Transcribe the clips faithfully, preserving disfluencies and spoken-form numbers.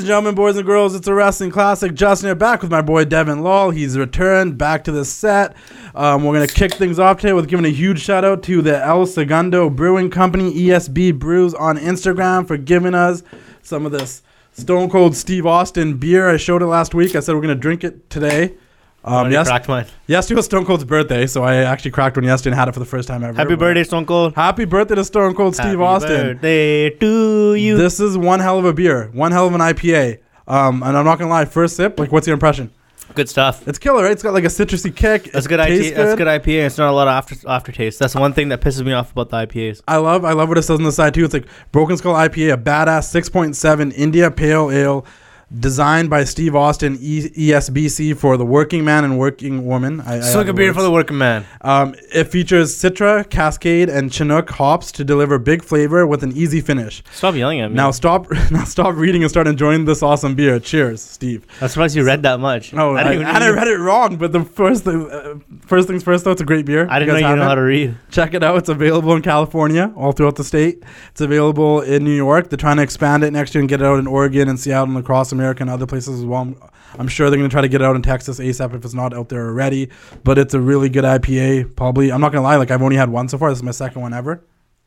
gentlemen, boys and girls, it's a wrestling classic. Justin here, back with my boy Devin Lal. He's returned back to the set. Um, we're going to kick things off today with giving a huge shout out to the El Segundo Brewing Company, E S B Brews on Instagram, for giving us some of this Stone Cold Steve Austin beer. I showed it last week. I said we're going to drink it today. Um, yes, cracked mine. Yesterday was Stone Cold's birthday, so I actually cracked one yesterday and had it for the first time ever. Happy birthday, Stone Cold. Happy birthday to Stone Cold Steve Happy Austin. Happy birthday to you. This is one hell of a beer. One hell of an I P A. Um, and I'm not going to lie, first sip, like, what's your impression? Good stuff. It's killer, right? It's got like a citrusy kick. That's good I P A. That's good I P A. It's not a lot of after aftertaste. That's one thing that pisses me off about the I P As. I love I love what it says on the side too. It's like Broken Skull I P A, a badass six point seven India Pale Ale, designed by Steve Austin, e- ESBC, for the working man and working woman. I, it's I like a beer words. for the working man. Um, it features Citra, Cascade, and Chinook hops to deliver big flavor with an easy finish. Stop yelling at me. Now stop now stop reading and start enjoying this awesome beer. Cheers, Steve. I'm surprised you read that much. Oh, I, I, and I read it wrong, but the first thing, uh, first things first, though, it's a great beer. I didn't you know you know how to read. Check it out. It's available in California, all throughout the state. It's available in New York. They're trying to expand it next year and get it out in Oregon and Seattle and across America and other places as well. I'm, I'm sure they're going to try to get it out in Texas ASAP if it's not out there already. But it's a really good I P A. Probably, I'm not going to lie, like I've only had one so far. This is my second one ever.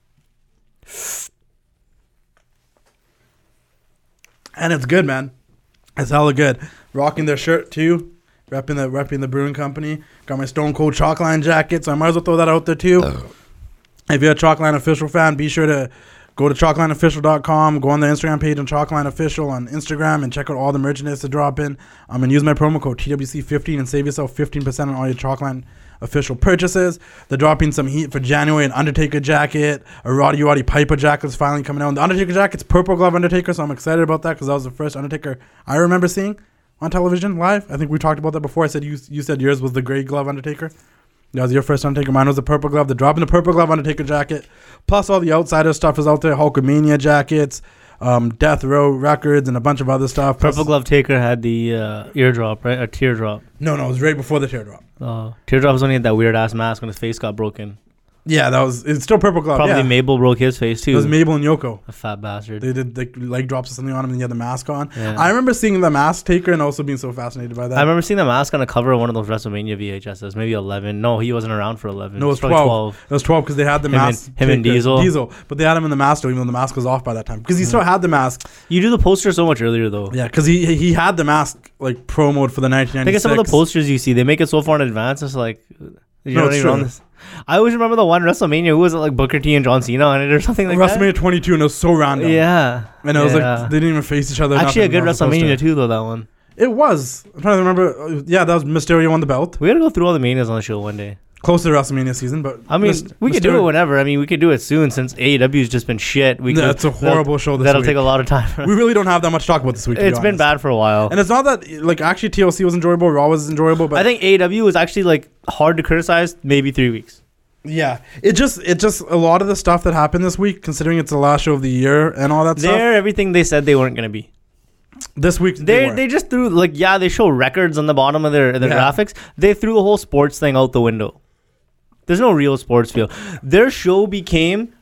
And it's good, man. It's hella good. Rocking their shirt too. Repping the repping the brewing company. Got my Stone Cold Chalkline jacket, so I might as well throw that out there too. Oh. If you're a Chalkline official fan, be sure to go to chalkline official dot com, go on the Instagram page on Chalkline Official on Instagram, and check out all the merchandise to drop in. Um, and use my promo code T W C fifteen and save yourself fifteen percent on all your Chalkline official purchases. They're dropping some heat for January. An Undertaker jacket, a Roddy Roddy Piper jacket is finally coming out. The Undertaker jacket's Purple Glove Undertaker, so I'm excited about that because that was the first Undertaker I remember seeing on television live. I think we talked about that before. I said you you said yours was the Gray Glove Undertaker. That was your first Undertaker. Mine was the Purple Glove. They're dropping the Purple Glove Undertaker jacket. Plus all the outsider stuff is out there. Hulkamania jackets, um, Death Row Records, and a bunch of other stuff. Purple Plus, Glove Taker had the uh, eardrop, right? A teardrop. No, no, it was right before the teardrop. Uh, teardrop was only had that weird-ass mask when his face got broken. Yeah, that was. It's still Purple Glove. Probably yeah. Mabel broke his face too. It was Mabel and Yoko. A fat bastard. They did like leg drops or something on him, and he had the mask on. Yeah. I remember seeing the Mask Taker and also being so fascinated by that. I remember seeing the mask on the cover of one of those WrestleMania V H Ses, maybe eleven. No, he wasn't around for eleven. No, it was twelve. twelve. It was twelve because they had the him mask. And, him and Diesel. Diesel, but they had him in the mask, even though the mask was off by that time because he mm. still had the mask. You do the poster so much earlier though. Yeah, because he he had the mask like promoted for the nineteen ninety-six. Think of some of the posters you see. They make it so far in advance. It's like you no, know it's even on this. I always remember the one WrestleMania. Who was it, like Booker T and John Cena on it or something like WrestleMania that? WrestleMania twenty-two, and it was so random. Yeah. And it yeah. was like, they didn't even face each other. Actually, a good WrestleMania too, though, that one. It was. I'm trying to remember. Yeah, that was Mysterio won the belt. We got to go through all the Manias on the show one day. Close to the WrestleMania season, but... I mean, Myst- we could do it whenever. I mean, we could do it soon since A E W's just been shit. We yeah, it's a horrible show this that'll week. That'll take a lot of time. We really don't have that much to talk about this week, It's be been bad for a while. And it's not that... Like, actually, T L C was enjoyable. Raw was enjoyable, but... I think A E W was actually, like, hard to criticize maybe three weeks. Yeah. It just... It just... A lot of the stuff that happened this week, considering it's the last show of the year and all that They're stuff... They're everything they said they weren't going to be. This week they they, they just threw... Like, yeah, they show records on the bottom of their, their yeah. graphics. They threw the whole sports thing out the window. There's no real sports feel. Their show became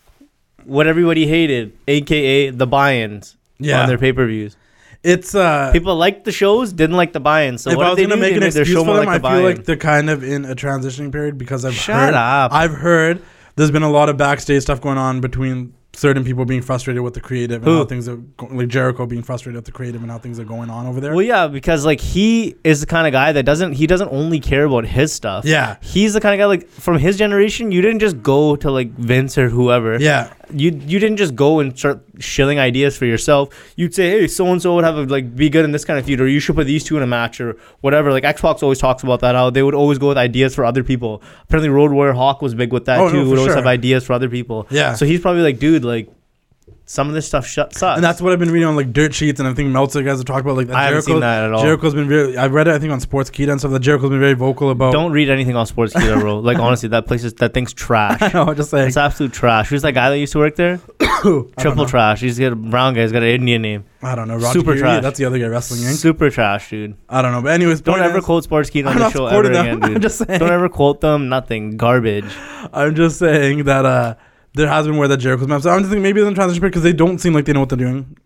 what everybody hated, a k a the buy-ins yeah. on their pay-per-views. It's uh, people liked the shows, didn't like the buy-ins. So if what I was did they gonna do? make an excuse for them, like I feel like they're kind of in a transitioning period because I've Shut heard, up. I've heard there's been a lot of backstage stuff going on between certain people being frustrated with the creative and Who? how things are go- like Jericho being frustrated with the creative and how things are going on over there. Well, yeah, because like he is the kind of guy that doesn't he doesn't only care about his stuff. Yeah, he's the kind of guy like from his generation. You didn't just go to like Vince or whoever. Yeah, you you didn't just go and start shilling ideas for yourself. You'd say, hey, so and so would have a, like be good in this kind of feud, or you should put these two in a match or whatever. Like Xbox always talks about that. How they would always go with ideas for other people. Apparently, Road Warrior Hawk was big with that oh, too. No, would always sure. have ideas for other people. Yeah, so he's probably like, dude, like. Some of this stuff sh- sucks. And that's what I've been reading on like dirt sheets, and I think Meltzer guys have talked about like that. I haven't seen that at all. Jericho's been very. I've read it. I think on Sportskeeda and stuff. That Jericho's been very vocal about. Don't read anything on Sportskeeda, bro. Like honestly, that place is that thing's trash. I know. Just saying, it's absolute trash. Who's that guy that used to work there? Triple trash. He's got a brown guy. He's got an Indian name. I don't know. Rocky Super Kiri, trash. That's the other guy wrestling. Incorporated. Super trash, dude. I don't know. But anyways, don't ever is, quote Sportskeeda on I'm the not show ever them. again, dude. I'm just saying. Don't ever quote them. Nothing. Garbage. I'm just saying that. uh There has been where that Jericho's maps. I'm just thinking maybe they're in transition period because they don't seem like they know what they're doing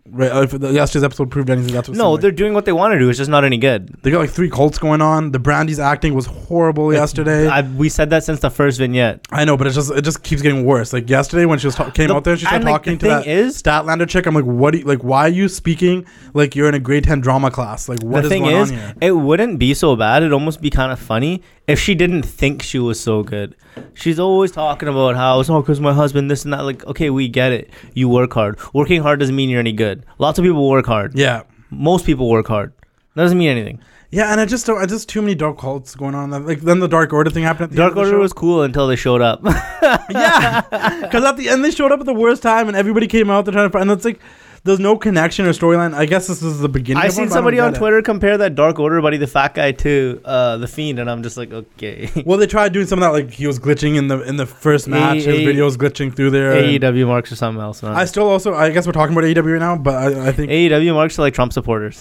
Right, uh, if the, yesterday's episode proved anything, that's what. No, they're doing what they want to do. It's just not any good. They got like three cults going on. The Brandy's acting was horrible yesterday. I, we said that since the first vignette. I know, but it's just it just keeps getting worse. Like yesterday when she was ta- came The- out there, she started and, like, talking the to that thing is- Statlander chick. I'm like, what? Do you, like, why are you speaking like you're in a grade ten drama class? Like, what the is thing going is, on here? it wouldn't be so bad. It'd almost be kind of funny if she didn't think she was so good. She's always talking about how it's all because my husband, this and that. Like, okay, we get it. You work hard. Working hard doesn't mean you're any good. Lots of people work hard. Yeah, Most people work hard. That doesn't mean anything. yeah, and I just don't. I just too many dark cults going on. Like then the Dark Order thing happened. At the Dark end of the Order show. was cool until they showed up. Yeah, because at the end they showed up at the worst time, and everybody came out. They're trying to find. And it's like there's no connection or storyline. I guess this is the beginning. I of seen one, but I don't somebody on get it. Twitter compare that Dark Order buddy, the fat guy, to uh, the Fiend, and I'm just like, okay. Well, they tried doing some of that, like he was glitching in the in the first match. His A- video was glitching through there. A E and W marks or something else, man. I still also, I guess we're talking about A E W right now, but I, I think A E W marks are like Trump supporters.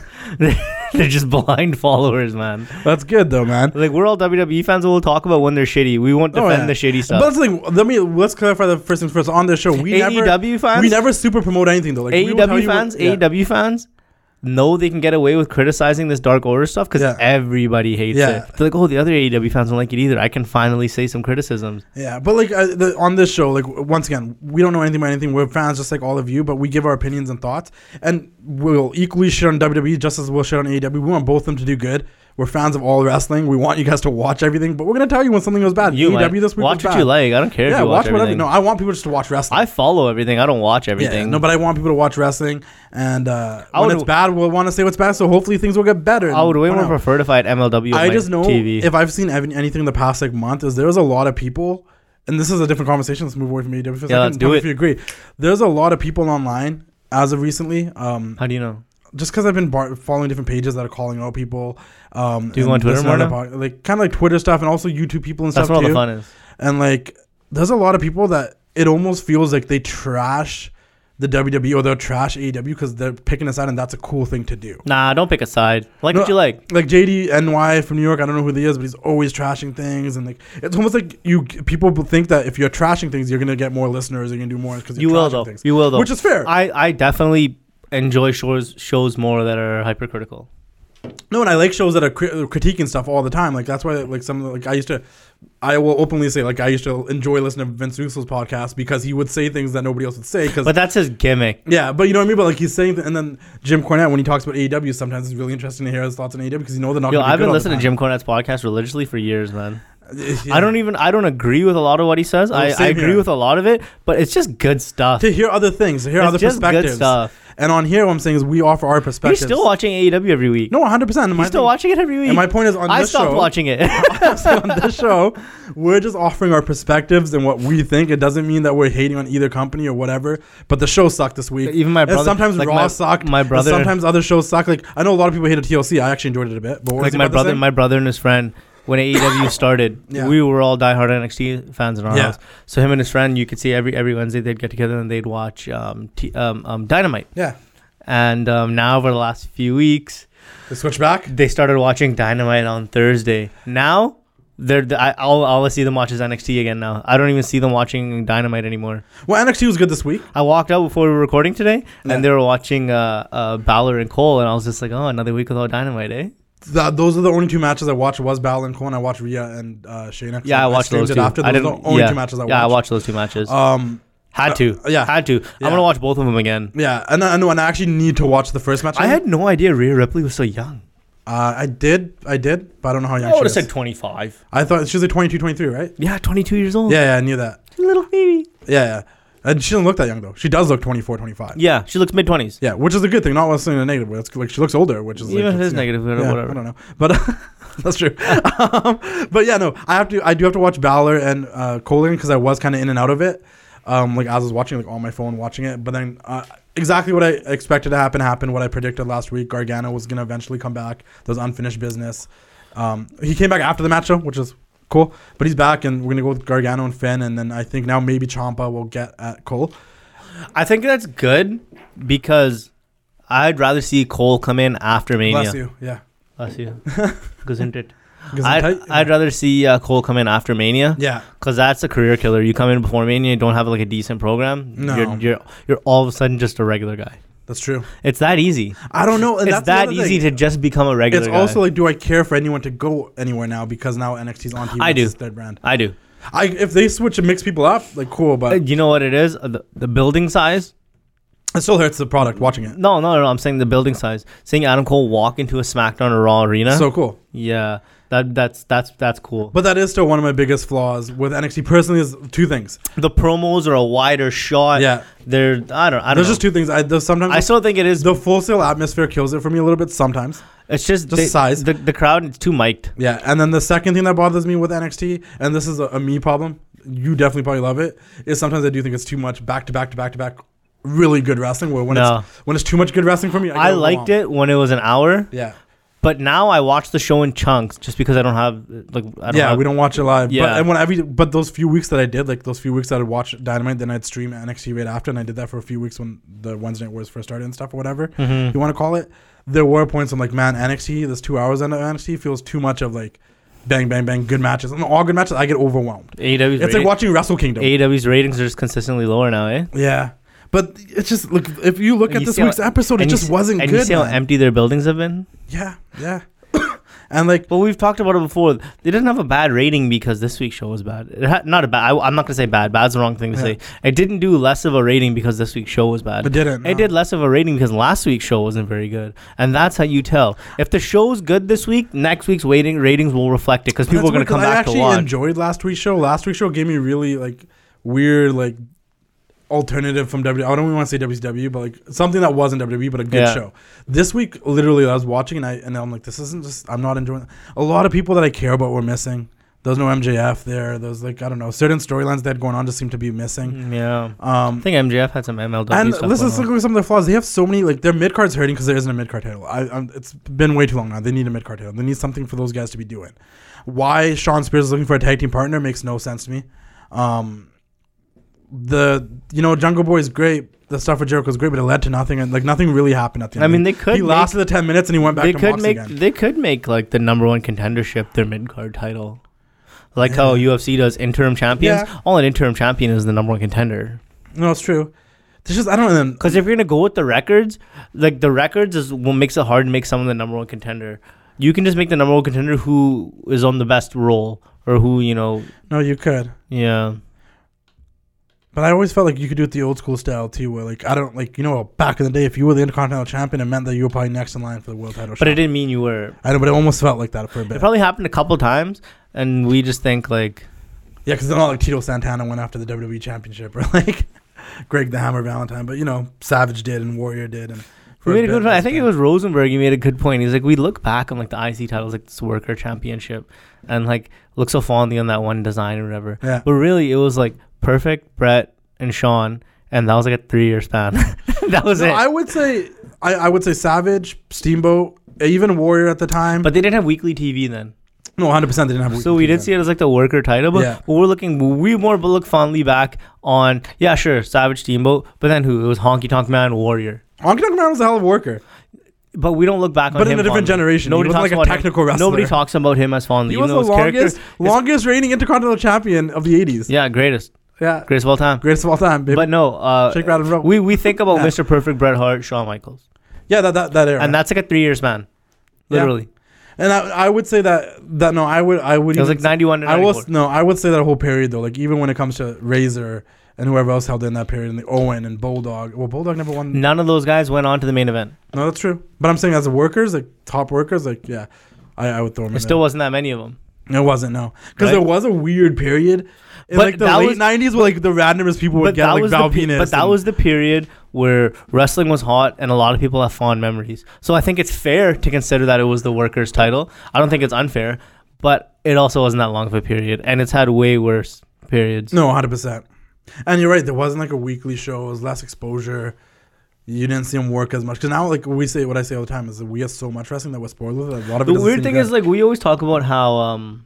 They're just blind followers, man. that's good though, man. Like, we're all W W E fans, and we'll talk about when they're shitty. We won't Oh, defend yeah. the shitty stuff. But it's like, let me let's clarify the first things first. On this show, we A E never W fans, we never super promote anything though. Like we will tell A E W you what- fans, yeah. A E W fans know they can get away with criticizing this Dark Order stuff because Yeah. everybody hates Yeah. it. They're like, oh, the other A E W fans don't like it either. I can finally say some criticisms. Yeah, but like uh, the, on this show, like once again, we don't know anything about anything. We're fans just like all of you, but we give our opinions and thoughts, and we'll equally shit on W W E just as we'll shit on A E W. We want both of them to do good. We're fans of all wrestling. We want you guys to watch everything, but we're gonna tell you when something goes bad. You A E W might. this week watch was what bad. you like. I don't care if Yeah, you watch, watch whatever. everything. No, I want people just to watch wrestling. I follow everything. I don't watch everything. Yeah, no, but I want people to watch wrestling, and uh, I when would- it's bad, we'll want to say what's bad. So hopefully things will get better. I would way and more why not? prefer if I had M L W on I my just know T V. if I've seen ev- anything in the past like month is there's a lot of people, and this is a different conversation. Let's move away from A E W for a Yeah, second. let's Tell do me it. if you agree. There's a lot of people online as of recently. Um, How do you know? just because I've been bar- following different pages that are calling out people. Um, Do you go and on Twitter listening more to now? the pod- like kind of like Twitter stuff, and also YouTube people and That's stuff where all too. the fun is. And like, there's a lot of people that it almost feels like they trash the W W E or they'll trash A E W because they're picking a side, and that's a cool thing to do. Nah, don't pick a side. Like No, what you like. Like J D N Y from New York, I don't know who he is, but he's always trashing things, and like it's almost like you people think that if you're trashing things, you're gonna get more listeners, you're gonna do more because You you're will trashing though. things, You will though. which is fair. I, I definitely enjoy shows shows more that are hypercritical. No, and I like shows that are cri- critiquing stuff all the time. Like that's why, like some of the, like I used to, I will openly say like I used to enjoy listening to Vince Russo's podcast because he would say things that nobody else would say. Because But that's his gimmick. yeah, but you know what I mean. But like he's saying, th- and then Jim Cornette when he talks about A E W, sometimes it's really interesting to hear his thoughts on A E W because you know they're not. Yo, gonna be I've good been all the listening to time. Jim Cornette's podcast religiously for years, man. Yeah. I don't even I don't agree with a lot of what he says. Oh, I, I same agree here. with a lot of it, but it's just good stuff. to hear other things, to hear It's other just good perspectives. stuff. And on here, what I'm saying is we offer our You're perspectives. still watching A E W every week. No, one hundred percent. You're still watching it every week. And my point is on I this stopped show, watching it. on this show, we're just offering our perspectives and what we think. It doesn't mean that we're hating on either company or whatever. But the show sucked this week. Even my And brother. sometimes like Raw my, sucked. My and brother. sometimes other shows suck. Like I know a lot of people hated T L C. I actually enjoyed it a bit. But what was like he my about to brother, say? my brother and his friend. When A E W started, Yeah. we were all diehard N X T fans in our Yeah. house. So him and his friend, you could see every every Wednesday they'd get together and they'd watch um, T, um, um Dynamite. Yeah, And um, now over the last few weeks, they switch back. they started watching Dynamite on Thursday. Now they're I, all all I see them watch is N X T again. Now I don't even see them watching Dynamite anymore. Well, N X T was good this week. I walked out before we were recording today, Yeah. and they were watching uh, uh, Balor and Cole, and I was just like, oh, another week without Dynamite, eh? That, those are the only two matches I watched. Was Balor and Cole, and I watched Rhea and uh, Shayna. Yeah, I watched streamed those it two. After I those are didn't. the only yeah, two matches I watched. yeah, I watched those two matches. Um, had to. uh, yeah. had to. Yeah. I'm gonna watch both of them again. yeah, and I know, and I actually need to watch the first match. I had no idea Rhea Ripley was so young. Uh, I did, I did, but I don't know how young I she would have is. said twenty-five. I thought she was like twenty-two, twenty-three, right? Yeah, twenty-two years old. Yeah, yeah, I knew that. She's a little baby. Yeah, yeah. And she doesn't look that young though. She does look twenty-four, twenty-five. Yeah, she looks mid twenties. Yeah, which is a good thing. Not necessarily in a negative way. It's like she looks older, which is Even like, if it it's, is yeah. negative, Yeah, whatever. I don't know, but that's true. um, but yeah, no, I have to. I do have to watch Balor and uh, Colin because I was kind of in and out of it. Um, like as I was watching, like on my phone, watching it. But then uh, exactly what I expected to happen happened. What I predicted last week, Gargano was gonna eventually come back. There was unfinished business. Um, he came back after the match though, which is cool. But he's back, and we're gonna go with Gargano and Finn, and then I think now maybe Ciampa will get at Cole. I think that's good because I'd rather see Cole come in after Mania. Bless you. Yeah. Bless you. Gesundheit. Because I'd, tight- I'd rather see uh, Cole come in after Mania. Yeah. Because that's a career killer. You come in before Mania, you don't have like a decent program. No. You're, you're you're all of a sudden just a regular guy. That's true. It's that easy. I don't know. And It's that's the that other easy thing. to just become a regular. It's guy. also like, do I care for anyone to go anywhere now because now N X T's on T V? I do. It's their brand. I do. I if they switch and mix people up, like cool, Uh, but You know what it is? Uh, The, the building size. it still hurts the product watching it. No, no, no. I'm saying the building size. Seeing Adam Cole walk into a SmackDown or Raw arena. So cool. Yeah, that that's that's that's cool. But that is still one of my biggest flaws with N X T personally is two things. The promos are a wider shot. Yeah. They're I don't I don't There's know. just two things. I there's sometimes I still think it is. the Full Sail atmosphere kills it for me a little bit sometimes. It's just, just they- size. The the crowd is too mic'd. Yeah, and then the second thing that bothers me with N X T, and this is a, a me problem, you definitely probably love it, is sometimes I do think it's too much back to back to back to back really good wrestling. Where when No. it's when it's too much good wrestling for me, I, I get liked overwhelmed. it when it was an hour, Yeah, but now I watch the show in chunks just because I don't have like I don't yeah, have, we don't watch it live. Yeah. But and when every but those few weeks that I did, like those few weeks that I'd watch Dynamite, then I'd stream N X T right after, and I did that for a few weeks when the Wednesday Night Wars first started and stuff or whatever Mhm. you want to call it. There were points I'm like, man, N X T, this two hours on N X T feels too much of like bang bang bang good matches, and all good matches. I get overwhelmed. A E W's It's rating, like watching Wrestle Kingdom. A E W's ratings are just consistently lower now, eh? Yeah. But it's just look if you look And at you this see how- week's episode, it And you just see- wasn't and good. you see how man. empty their buildings have been. Yeah, yeah. And like Well, we've talked about it before. They didn't have a bad rating because this week's show was bad. It had, not a bad. I, I'm not gonna say bad. Bad's the wrong thing to Yeah. say. It didn't do less of a rating because this week's show was bad. it didn't. It no. did less of a rating because last week's show wasn't very good, and that's how you tell. If the show's good this week, next week's rating ratings will reflect it because But people are that's gonna weird, 'cause come I back to actually watch. enjoyed last week's show. Last week's show gave me really like weird like alternative from W. I don't even want to say W C W, but like something that wasn't W W E, but a good Yeah. show. This week, literally, I was watching and I and I'm like, this isn't just. I'm not enjoying. A lot of people that I care about were missing. There was no M J F there. There's like I don't know certain storylines that had going on just seem to be missing. Mm, yeah, Um, I think M J F had some M L W and stuff. let's going just on. look at some of their flaws. They have so many like their mid card's hurting because there isn't a mid card title. I, I'm, it's been way too long now. They need a mid card title. They need something for those guys to be doing. Why Sean Spears is looking for a tag team partner makes no sense to me. Um, the you know Jungle Boy is great. The stuff with Jericho is great, but it led to nothing, and like nothing really happened at the end. I mean, Like, they could He make- lasted the ten minutes and he went back They to could Mox make again. they could make like the number one contendership their mid card title, like how Yeah. U F C does interim champions. Yeah. All an interim champion is the number one contender. No, it's true. It's just I don't know. Because if you're gonna go with the records, like the records is what makes it hard to make someone the number one contender. You can just make the number one contender who is on the best roll or who you know. No, you could. Yeah, But I always felt like you could do it the old school style too, where like I don't like you know back in the day, if you were the Intercontinental Champion, it meant that you were probably next in line for the world title. but shot. it didn't mean you were. I know, but it almost felt like that for a bit. It probably happened a couple times, and we just think like, Yeah, because they're not like Tito Santana went after the W W E Championship or like Greg the Hammer Valentine, but you know Savage did and Warrior did, and we for a made a bit, good point. I that's think it been- was Rosenberg. He made a good point. He's like, we look back on like the I C titles, like this Worker Championship, and like look so fondly on that one design or whatever. Yeah. But really, it was like Perfect, Brett, and Sean, and that was like a three-year span. That was No, it. I would say I, I would say Savage, Steamboat, even Warrior at the time. But they didn't have weekly T V then, no, one hundred percent they didn't have. so we did see it as like the Worker title. But, Yeah. but we're looking, we more look fondly back on, yeah, sure, Savage, Steamboat, but then who? It was Honky Tonk Man, Warrior. Honky Tonk Man was a hell of a worker. But we don't look back on But him in a different fondly. generation. He Nobody wasn't talks like a about him- technical wrestler. Nobody talks about him as fondly. He was even the though his character- longest longest reigning Intercontinental Champion of the eighties. Yeah, greatest. Yeah, Greatest of all time. greatest of all time, baby. But no, uh, Shake, rattle, and roll. we we think about Yeah. Mister Perfect, Bret Hart, Shawn Michaels, yeah, that that that era. and that's like a three-year span, Yeah. literally. And I, I would say that that no, I would I would. It was even like ninety-one to I ninety-four. was no, I would say that whole period though. Like even when it comes to Razor and whoever else held in that period, and the Owen and Bulldog. Well, Bulldog never won. None of those guys went on to the main event. No, that's true. But I'm saying as workers, like top workers, like yeah, I, I would throw them. There in still wasn't that many of them. there. It wasn't no, because Right? there was a weird period in But like the that late was- nineties where like the randomest people would But get that like was Val the pe- Venus. but that and- was the period where wrestling was hot and a lot of people have fond memories. So I think it's fair to consider that it was the workers' title. I don't think it's unfair, but it also wasn't that long of a period, and it's had way worse periods. no, one hundred percent. And you're right. There wasn't like a weekly show. It was less exposure. You didn't see them work as much because now, like we say, what I say all the time is that we get so much wrestling that we're spoiled with it. A lot of it. The doesn't weird seem thing good. is, like, we always talk about how, um,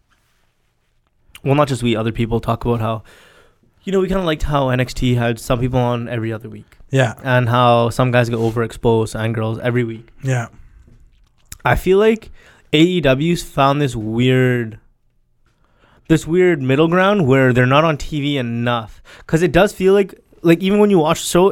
well, not just we, other people talk about how, you know, we kind of liked how N X T had some people on every other week, yeah, and how some guys get overexposed and girls every week. yeah. I feel like A E W's found this weird, this weird middle ground where they're not on T V enough, because it does feel like, like even when you watch the show, it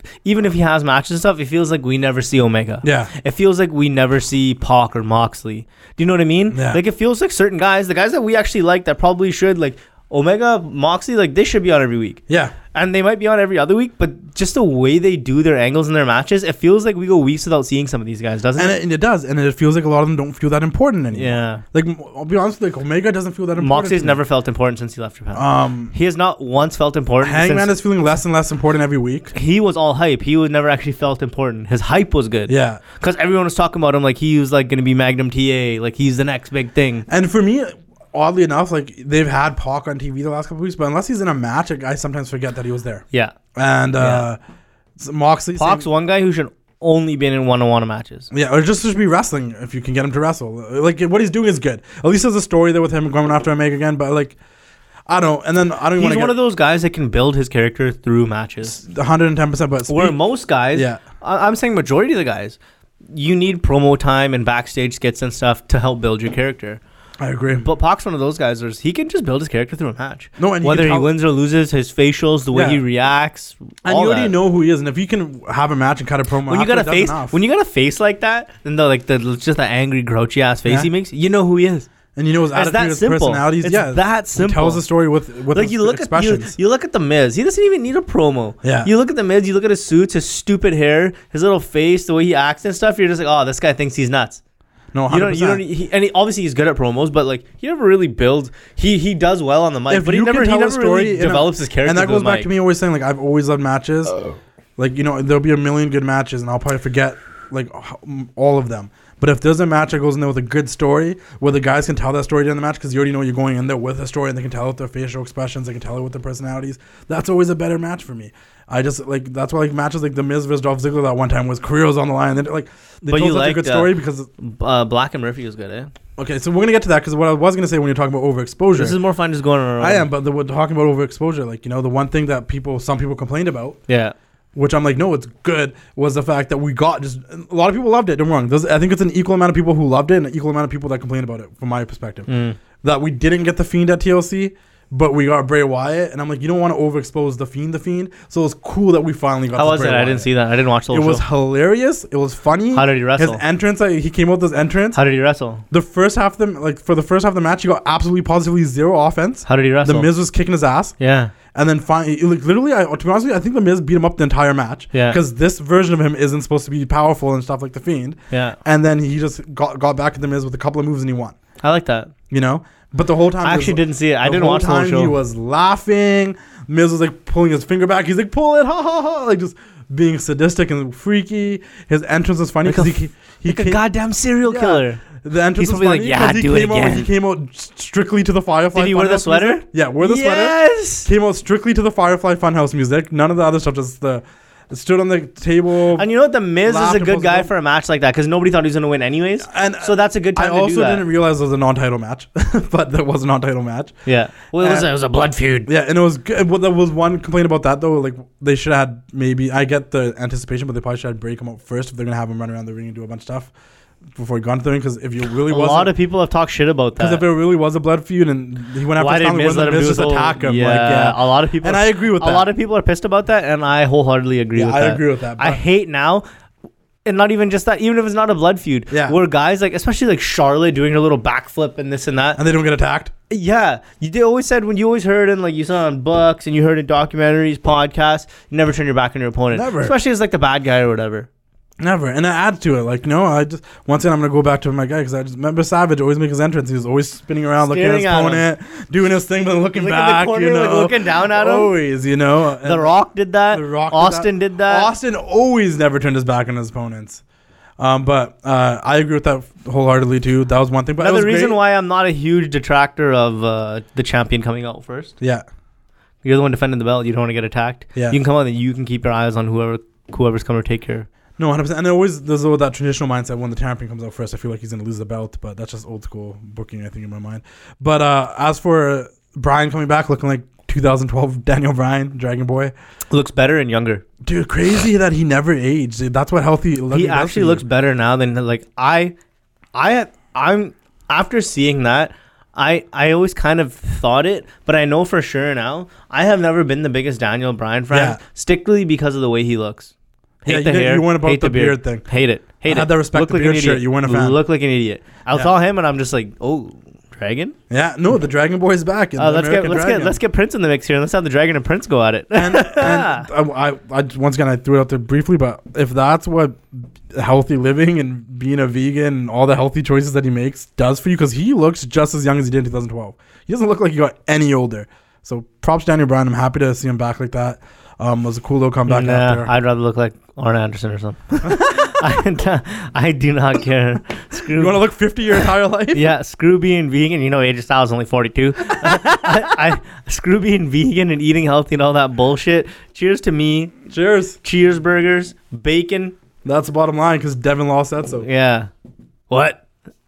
even if he has matches and stuff, it feels like we never see Omega. Yeah. It feels like we never see Pac or Moxley. Do you know what I mean? Yeah. Like, it feels like certain guys, the guys that we actually like that probably should, like, Omega, Moxley, like, they should be on every week. Yeah. And they might be on every other week, but just the way they do their angles in their matches, it feels like we go weeks without seeing some of these guys, doesn't And it? it, and it does. And it feels like a lot of them don't feel that important anymore. Yeah. Like, I'll be honest, like, Omega doesn't feel that important. Moxley's to me. never felt important since he left Japan. Um, he has not once felt important. Hangman since is feeling less and less important every week. he was all hype. He was never actually felt important. His hype was good. Yeah. Because everyone was talking about him like he was like going to be Magnum T A, like he's the next big thing. And for me, oddly enough, like, they've had Pac on T V the last couple of weeks, but unless he's in a match, like, I sometimes forget that he was there. Yeah. And uh, Moxley, Pac's same- one guy who should only been in one-on-one matches. yeah, or just just be wrestling if you can get him to wrestle. Like, what he's doing is good. At least there's a story there with him going after Omega again. But like, I don't. And then I don't. He's want to one get of those guys that can build his character through matches. one hundred ten percent. But Where speak, most guys, yeah, I- I'm saying majority of the guys, you need promo time and backstage skits and stuff to help build your character. I agree. But Pac's one of those guys where he can just build his character through a match. No, and you whether can he tell- wins or loses, his facials, the way Yeah. he reacts, and all you already that. know who he is. And if you can have a match and cut a promo, When you got a after, that's face, enough. when you got a face like that, and the like the just the angry, grouchy ass face Yeah. he makes, you know who he is. and you know his It's attitude, that his simple. personalities, It's yeah, that he simple. tells the story with with Like his you look at you, expressions. you look at the Miz. He doesn't even need a promo. Yeah. You look at the Miz. You look at his suits, his stupid hair, his little face, the way he acts and stuff. You're just like, oh, this guy thinks he's nuts. no, You don't. You don't. He, and he, obviously he's good at promos, but like he never really builds. He he does well on the mic, If but he you never can he tell a never story really in a- develops his character. And that to goes the back mic. to me always saying, like, I've always loved matches. Like, you know, there'll be a million good matches, and I'll probably forget like h- all of them. But if there's a match that goes in there with a good story, where the guys can tell that story during the match, because you already know you're going in there with a story, and they can tell it with their facial expressions, they can tell it with their personalities. That's always a better match for me. I just like that's why like matches like the Miz versus Dolph Ziggler that one time was careers on the line. And like they But told you such a liked, good uh, story because uh, Black and Murphy was good, eh? okay, so we're gonna get to that because what I was gonna say when you're talking about overexposure. This is more fun just going around. I am, but the, we're talking about overexposure. Like, you know, the one thing that people, some people complained about, Yeah. which I'm like, no, it's good, was the fact that we got just a lot of people loved it. Don't get me wrong. There's, I think it's an equal amount of people who loved it and an equal amount of people that complained about it, from my perspective. Mm. That we didn't get the Fiend at T L C, but we got Bray Wyatt, and I'm like, you don't want to overexpose the Fiend, the Fiend. So it's cool that we finally got. How this was Bray it? I Wyatt. didn't see that. I didn't watch the It whole was show. hilarious. It was funny. How did he wrestle? His entrance, like, he came out with his entrance. How did he wrestle? The first half of the like for the first half of the match, he got absolutely positively zero offense. How did he wrestle? The Miz was kicking his ass. Yeah. And then finally, like, literally, I, to be honest with you, I think the Miz beat him up the entire match. Yeah. Because this version of him isn't supposed to be powerful and stuff like the Fiend. Yeah. And then he just got got back at the Miz with a couple of moves and he won. I like that. You know. But the whole time, I he actually was, didn't see it. I the didn't whole watch the whole time show. He was laughing. Miz was like pulling his finger back. He's like, pull it, ha ha ha, like just being sadistic and freaky. His entrance was funny Like a because he f- he like a came, goddamn serial Yeah. killer. the entrance He's was probably like, funny "Yeah, 'cause he do it came out, again." He came out strictly to the Firefly. Did he wear the Funhouse sweater? music. Yeah, wear the sweater. Yes. Came out strictly to the Firefly Funhouse music. None of the other stuff. Just the stood on the table. And you know what? The Miz is laughed a and good posted guy up. for a match like that because nobody thought he was going to win anyways. And So that's a good I time to also do that. didn't realize it was a non-title match, but there was a non-title match. Yeah. Well, it was, And- it was a blood feud. Yeah, and it was good. Well, there was one complaint about that though. Like they should have had maybe. I get the anticipation, but they probably should have break him up first if they're gonna have him run around the ring and do a bunch of stuff before he got into the ring. Because if you really A was lot of people have talked shit about because that. if it really was a blood feud and he went after Why did Stanley, Miz wasn't let him Miz do just his whole- attack him? Yeah, Like, yeah. a lot of people. And I agree with a that. lot of people are pissed about that, and I wholeheartedly agree Yeah, with I that. agree with that. I but- hate now, and not even just that. Even if it's not a blood feud, Yeah. where guys like, especially like Charlotte doing her little backflip and this and that. and they don't get attacked. Yeah, you they always said when you always heard in like you saw on books and you heard in documentaries, podcasts, you never turn your back on your opponent, Never. especially as like the bad guy or whatever. Never, and it adds to it. Like, no, I just once again I'm gonna go back to my guy because I just remember Savage always make his entrance. He was always spinning around, looking at his Staring at opponent, doing his thing, but looking Look back. at the corner, you know, like looking down at him. always, you know. The And Rock did that. The Rock did Austin did that. Austin always never turned his back on his opponents. Um, but uh, I agree with that wholeheartedly too. That was one thing. But Now, it was the reason great. why I'm not a huge detractor of uh, the champion coming out first, yeah, you're the one defending the belt. You don't want to get attacked. Yeah. You can come out and you can keep your eyes on whoever whoever's coming to take care. no, one hundred percent. And there always there's always that traditional mindset when the champion comes out first. I feel like he's gonna lose the belt, but that's just old school booking, I think, in my mind. But uh, as for Bryan coming back, looking like two thousand twelve Daniel Bryan, Dragon Boy. Looks better and younger. Dude, crazy that he never aged. Dude, that's what healthy. He actually looks better now than like I, I, I'm after seeing that. I, I always kind of thought it, but I know for sure now. I have never been the biggest Daniel Bryan fan, Yeah. strictly because of the way he looks. Hate Yeah, the you didn't- hair. you went about hate the beard thing. Hate it. Hate I it. had the respect Look the like beard an shirt. idiot. You weren't a fan. Look like an idiot. I Yeah. saw him and I'm just like, oh, dragon. Yeah, no, the Dragon Boy's back. in Oh, the let's get American let's Dragon. get let's get Prince in the mix here. Let's have the dragon and Prince go at it. and, and I, I, I once again I threw it out there briefly, but if that's what healthy living and being a vegan and all the healthy choices that he makes does for you, because he looks just as young as he did in twenty twelve. He doesn't look like he got any older. So props to Daniel Bryan. I'm happy to see him back like that. Um, it was a cool little comeback Nah, after. I'd rather look like Arn Anderson or something. I, I do not care. Screw. You want to look fifty your entire life? Yeah, screw being vegan. You know, A J Styles is only forty-two. I, I screw being vegan and eating healthy and all that bullshit. Cheers to me. Cheers. Cheers burgers, bacon. That's the bottom line, because Devin Law said so. Yeah. What?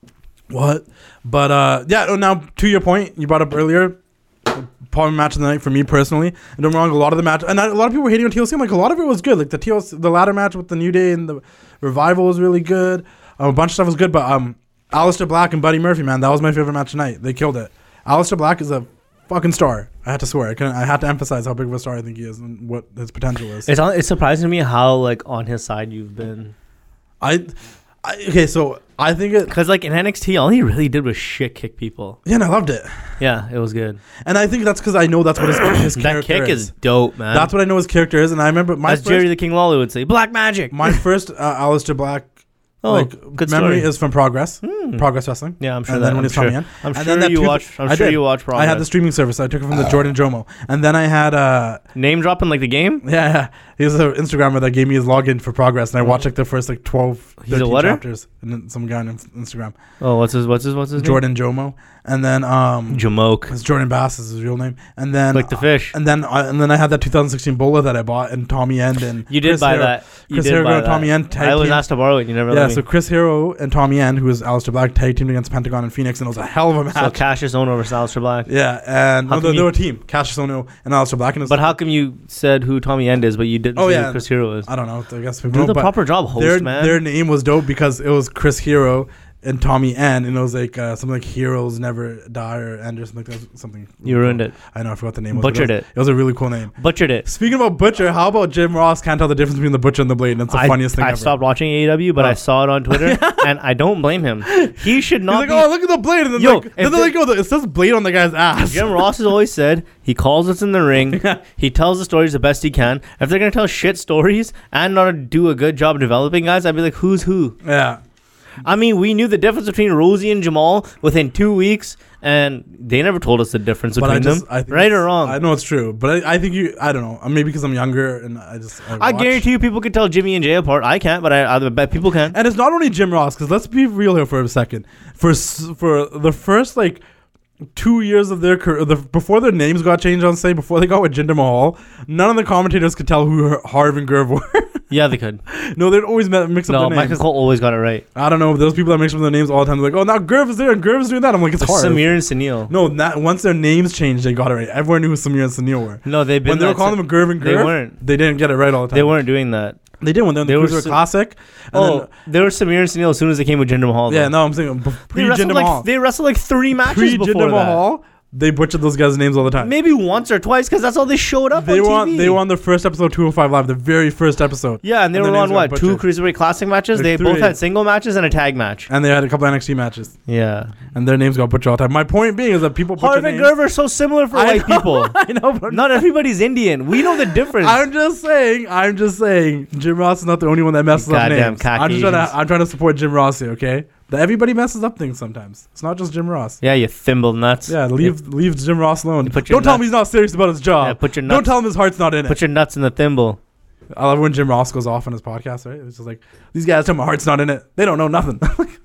What? But uh, yeah. Oh, now to your point, you brought up earlier. Probably match of the night for me personally. And don't get me wrong, a lot of the match, and I, a lot of people were hating on T L C. I'm like, a lot of it was good. Like the T L C, the ladder match with the New Day and the Revival was really good. Um, a bunch of stuff was good, but um, Aleister Black and Buddy Murphy, man, that was my favorite match tonight. They killed it. Aleister Black is a fucking star. I had to swear. I couldn't. I had to emphasize how big of a star I think he is and what his potential is. It's on, it's surprising to me how like on his side you've been. I, I okay, so I think it. Because like in N X T, all he really did was shit kick people. Yeah, and I loved it. Yeah, it was good. And I think that's because I know that's what his, his That character kick is. is dope, man. That's what I know his character is, and I remember my As first, Jerry the King Lawler would say, Black Magic. my first uh, Aleister Black oh, like good memory story. is from Progress, Hmm. Progress Wrestling. Yeah, I'm sure And that. then when I'm he's sure, coming in, I'm And sure then that you two- watch. I'm I sure did. you watch Progress. I had the streaming service. So I took it from the Jordan Jomo, and then I had uh Name dropping like the game. yeah, yeah he was an Instagrammer that gave me his login for Progress, and I watched like the first like twelve, He's a thirteen what? chapters, and then some guy on Instagram, Oh, what's his? What's his? What's his? Jordan Jomo, and then um Name? Jamoke. it's Jordan Bass is his real name, and then Like the fish. and then uh, and then I had that two thousand sixteen Bola that I bought, and Tommy End and You did Chris buy Hero. that. You Chris did Hero buy and Tommy that. End tag I was team. asked to borrow it. You never Yeah, let so me. Chris Hero and Tommy End, who was Aleister Black, tag teamed against Pentagon and Phoenix, and it was a hell of a match. So Cassius Ohno versus Aleister Black. Yeah, and How no, come they, they you- were a team. Cassius Ohno and Aleister Black. And it was, But how come you said who Tommy End is, but you didn't Oh, say yeah. who Chris Hero is? I don't know. I guess people Do know, the but proper job, host, their, man. their name was dope because it was Chris Hero and Tommy End, and it was like uh, something like Heroes Never Die or End or something like that. Something. You ruined it. I know. I forgot the name. Was, but Butchered it. Was, it. It was a really cool name. Butchered it. Speaking about Butcher, how about Jim Ross can't tell the difference between the Butcher and the Blade? And it's the I, funniest thing I ever. stopped watching A E W, but Oh. I saw it on Twitter, and I don't blame him. He should He's not like, be. oh, look at the Blade. And then, Yo, like, if then they're like, oh, it says Blade on the guy's ass. Jim Ross has always said he calls us in the ring. He tells the stories the best he can. If they're gonna tell shit stories and not do a good job developing guys, I'd be like, who's who? Yeah. I mean, we knew the difference between Rosie and Jamal within two weeks, and they never told us the difference But I between just, them. I think Right or it's- wrong? I know it's true, but I, I think you. I don't know. Uh, Maybe because I'm younger and I just. I, I watch. guarantee you, people can tell Jimmy and Jay apart. I can't, but I, I bet people can. And it's not only Jim Ross, because let's be real here for a second. For s- for the first like two years of their career, the, before their names got changed on say, before they got with Jinder Mahal, none of the commentators could tell who Harv and Gerv were. Yeah, they could. No, they'd always me- mix up No, their names. Michael Cole always got it right. I don't know. Those people that mix up their names all the time, they're like, oh, now Gerv is there and Gerv is doing that. I'm like, it's Harv. Samir and Sunil. No, not, once their names changed, they got it right. Everyone knew who Samir and Sunil were. No, they've been. When they were that calling si- them Gerv and Gerv, They weren't. they didn't get it right all the time. They weren't doing that. They did when they were in They the were Cruiserweight su- Classic. And Oh, then, they were Samir and Sunil as soon as they came with Jinder Mahal. yeah, though. no, I'm saying They pre wrestled, Jinder like, Mahal. they wrestled like three matches Pre before Jinder that. Mahal, they butchered those guys' names all the time. Maybe once or twice because that's all they showed up They on were T V. on, they were on the first episode of two oh five Live, the very first episode. Yeah, and they and were their on names got what? Two butchered. Cruiserweight Classic matches? Like They both three. had single matches and a tag match. And they had a couple N X T matches. Yeah. And their names got butchered all the time. My point being is that people butcher Harv and names. Gerv are so similar for I white know, people. I know, but Not everybody's Indian. We know the difference. I'm just saying, I'm just saying, Jim Ross is not the only one that messes up Goddamn names. I'm just trying Caucasians. to, I'm trying to support Jim Ross here, okay? That everybody messes up things sometimes. It's not just Jim Ross. Yeah, you thimble nuts. Yeah, leave leave Jim Ross alone. You put your Don't tell him nuts- he's not serious about his job. Yeah, put your Don't nuts. tell him his heart's not in it. Put your nuts in the thimble. I love when Jim Ross goes off on his podcast, right? It's just like, these guys tell me my heart's not in it. They don't know nothing.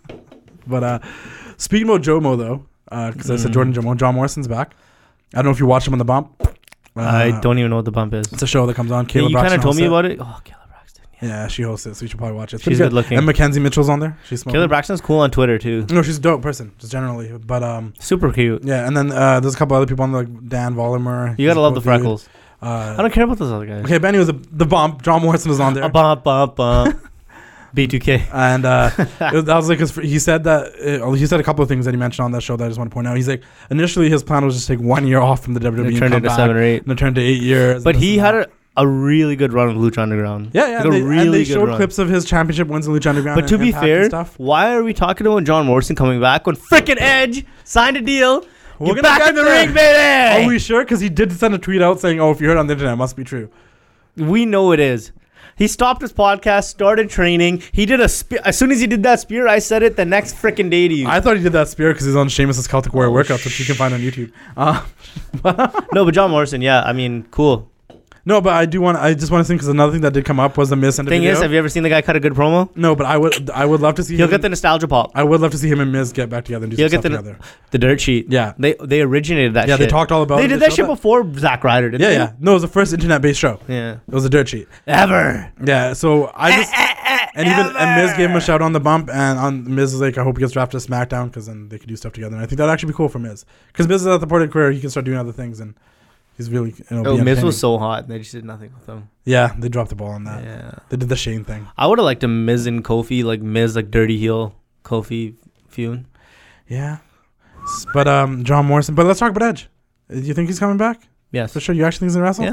But uh, speaking about Jomo, though, because I said Mm. Jordan Jomo, John Morrison's back. I don't know if you watched him on The Bump. Uh, I don't even know what the bump is. It's a show that comes on. Yeah, Kayla you kind of Braxton told me hosts about it. Oh, Kayla Braxton. it. Yeah, she hosts it, so you should probably watch it. It's She's pretty good looking. And Mackenzie Mitchell's on there. She's smoking. Kayla Braxton's cool on Twitter too. No, she's a dope person, just generally. But um, Super cute. yeah, and then uh, there's a couple other people on there, like Dan Vollimer. You gotta love the freckles. Uh, I don't care about those other guys. okay, Benny was a, the Bump. John Morrison was on there. A bump, bump, bump. B two K. And uh, it was, that was like his, he said that uh, he said a couple of things that he mentioned on that show that I just want to point out. He's like, initially his plan was just take one year off from the W W E It and turned come into back, seven or eight. and it turned to eight years. But and he this had and a a really good run with Lucha Underground. Yeah, yeah. Like And a they, really and they good showed run. clips of his championship wins in Lucha Underground. But to and be Impact and fair, stuff. why are we talking about John Morrison coming back when freaking Edge signed a deal? We're Get gonna back get in the there. ring, baby. Are we sure? Because he did send a tweet out saying, "Oh, if you heard it on the internet, it must be true." We know it is. He stopped his podcast, started training. He did a spear. As soon as he did that spear, I said it the next freaking day to you. I thought he did that spear because he's on Sheamus's Celtic Warrior Oh, workouts, which you can find on YouTube. Uh, No, but John Morrison, yeah, I mean, cool. no, but I do want. I just want to say because another thing that did come up was the Miz and the Thing video. is, have you ever seen the guy cut a good promo? No, but I would. I would love to see. He'll him get the nostalgia pop, I would love to see him and Miz get back together and do He'll some get stuff the- together. the dirt sheet. Yeah, They they originated that yeah. shit. They talked all about. They it. did They that showed shit before Zack Ryder, didn't Yeah, they? yeah. No, it was the first internet-based show. Yeah. It was a dirt sheet. Ever. Yeah. So I just and even and Miz gave him a shout on the bump, and on Miz was like, I hope he gets drafted to SmackDown because then they could do stuff together. And I think that'd actually be cool for Miz because Miz is at the point of his career he can start doing other things and. He's really. You know, Oh, be Miz entertaining. was so hot. They just did nothing with him. Yeah, they dropped the ball on that. Yeah. They did the Shane thing. I would have liked a Miz and Kofi, like Miz, like dirty heel Kofi feud. Yeah, S- but um, John Morrison. But let's talk about Edge. Do you think he's coming back Yes. for sure? You actually think he's gonna wrestle? Yeah.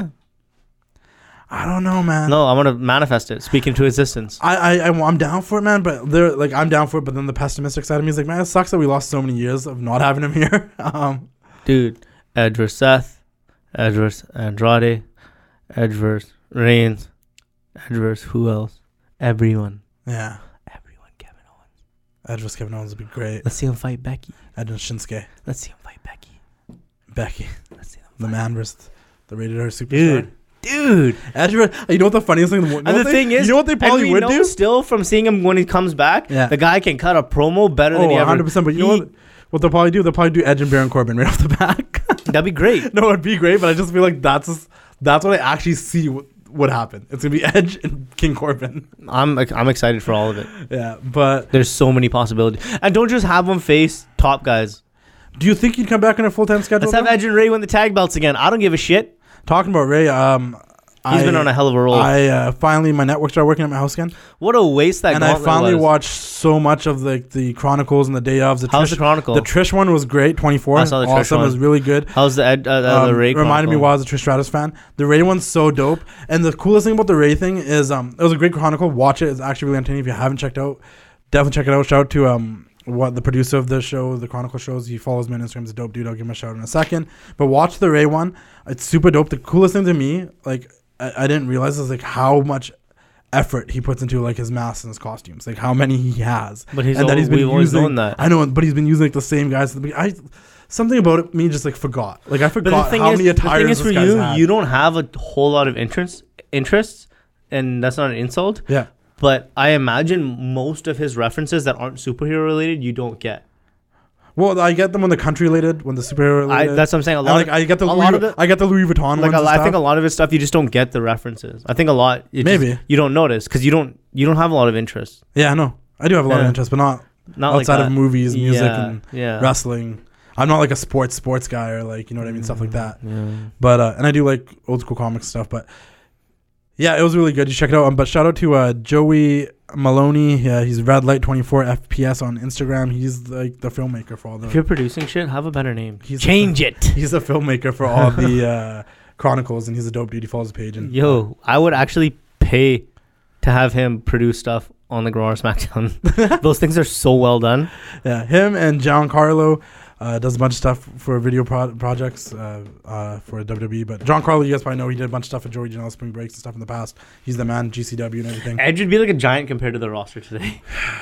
I don't know, man. No, I'm gonna manifest it. Speak into existence. I, I, I I'm down for it, man. But they're like I'm down for it. But then the pessimistic side of me is like, man, it sucks that we lost so many years of not having him here. um, Dude, Edge versus Seth, Edge versus Andrade, Edge versus Reigns, Edge versus who else? Everyone. yeah, Everyone. Kevin Owens. Edge versus Kevin Owens would be great. Let's see him fight Becky. Edge and Shinsuke, Let's see him fight Becky. Becky, Let's see them the fight. man versus the rated R superstar. Dude. Dude. Edge versus, you know what the funniest thing? You know And what the they- thing is, you know what they probably and we would know do? still from seeing him when he comes back, Yeah. the guy can cut a promo better Oh, than he ever. one hundred percent. But you know he- what? What they'll probably do? They'll probably do Edge and Baron Corbin right off the back. That'd be great. No, it'd be great, but I just feel like that's just, that's what I actually see w- would happen. It's gonna be Edge and King Corbin. I'm I'm excited for all of it. Yeah, but There's so many possibilities, and don't just have them face top guys. do you think he'd come back on a full time schedule? Let's have though? Edge and Ray win the tag belts again. I don't give a shit. Talking about Ray, um, He's I, been on a hell of a roll. I uh, finally my network started working at my house again, What a waste that and I gauntlet finally was. watched so much of the the Chronicles and the Day ofs. The How's Trish, the Chronicle? the Trish one was great. twenty-four, I saw the Trish awesome. one. It was really good. How's the Ed, uh, uh, the Um, Ray reminded me Chronicle? why I was a Trish Stratus fan. The Ray one's so dope, and the coolest thing about the Ray thing is um, it was a great chronicle. Watch it; it's actually really entertaining. If you haven't checked out, definitely check it out. Shout out to um, what the producer of the show, the Chronicle shows. He follows me on Instagram. He's a dope dude. I'll give him a shout out in a second. But watch the Ray one; it's super dope. The coolest thing to me, like I, I didn't realize, is like how much effort he puts into like his masks and his costumes, like how many he has. But he's and al- that he's been we've always using. known that. I know, but he's been using like the same guys. At the beginning. I something about it, me just like forgot. Like I But forgot the thing how is, many the attires thing is this for guy's you, had. you don't have a whole lot of interests, interests, and that's not an insult. Yeah, But I imagine most of his references that aren't superhero related, you don't get. well, I get them when the country related, when the superhero I, related. that's what I'm saying. A And, lot like of, I get the a Louis, lot of it- I get the Louis Vuitton like ones. a, and I think a stuff. lot of his stuff you just don't get the references. I think a lot it just- Maybe. you don't notice because you don't you don't have a lot of interest. Yeah, no, I do have a lot of Yeah. interest, but not Not like outside that. of movies, music, yeah, and yeah. wrestling. I'm not like a sports sports guy or like you know what I mean, stuff like that. Yeah. But uh, and I do like old school comics stuff. But yeah, it was really good. You check it out. Um, but shout out to uh, Joey Maloney. Yeah, he's Red Light twenty-four F P S on Instagram. He's like the filmmaker for all the. If you're producing shit, have a better name. He's Change it. He's a filmmaker for all the uh, Chronicles, and he's a dope dude. He follows the page. And Yo, I would actually pay to have him produce stuff on the Raw or SmackDown. Those things are so well done. yeah, him and Giancarlo uh, does a bunch of stuff for video pro- projects uh, uh, for W W E. But Giancarlo, you guys probably know, he did a bunch of stuff for Joey Janela Spring Breaks and stuff in the past. He's the man, G C W and everything. Edge would be like a giant compared to the roster today.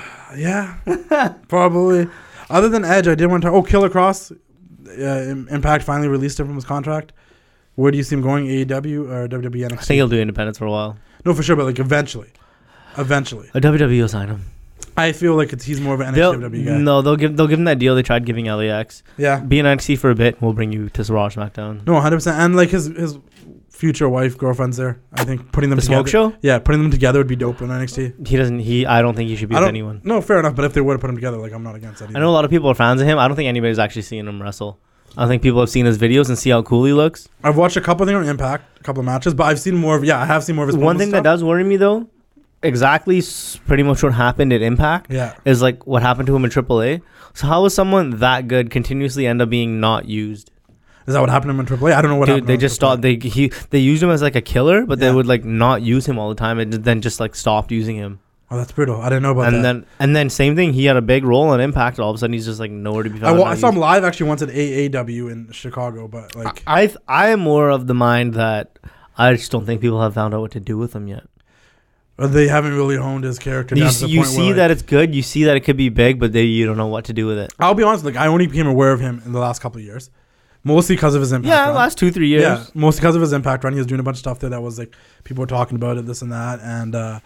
Yeah, probably. Other than Edge, I did want to. Oh, Killer Cross. Uh, Im- Impact finally released him from his contract. Where do you see him going? A E W or W W E N X T? I think he'll do independence for a while. No, for sure, but like eventually. Eventually. A W W E will sign him. I feel like it's, he's more of an N X T They'll, W W E guy. no, they'll give they'll give him that deal they tried giving L A X. Yeah. Be in N X T for a bit. We'll bring you to Raw or SmackDown. No, one hundred percent. And like his his future wife, girlfriend's there. I think putting them The together. smoke show? Yeah, putting them together would be dope in N X T. He doesn't. He. I don't think he should be I with don't, anyone. No, fair enough. But if they were to put them together, like I'm not against that either. I know a lot of people are fans of him. I don't think anybody's actually seen him wrestle. I think people have seen his videos and see how cool he looks. I've watched a couple of things on Impact, a couple of matches, but I've seen more of. Yeah, I have seen more of his. One promo thing stuff. that does worry me though, exactly s- pretty much what happened at Impact Yeah. is like what happened to him in triple A. So how is someone that good continuously end up being not used? Is that what happened to him in Triple A? I don't know what Dude, happened. they to him in just Triple A. stopped. They he they used him as like a killer, but Yeah. they would like not use him all the time, and then just like stopped using him. Oh, that's brutal. I didn't know about and that. then and then same thing. He had a big role in Impact. All of a sudden, he's just like nowhere to be I, found. wa- not I saw him used. live actually once at A A W in Chicago, but like I I am more of the mind that I just don't think people have found out what to do with him yet. uh, they haven't really honed his character. You down to see, the you point see where, like, that it's good. You see that it could be big, but they you don't know what to do with it. I'll be honest. Like I only became aware of him in the last couple of years, mostly because of his impact. Yeah, run. last two three years. Yeah, mostly because of his impact run. He was doing a bunch of stuff there that was like people were talking about it, this and that, and uh,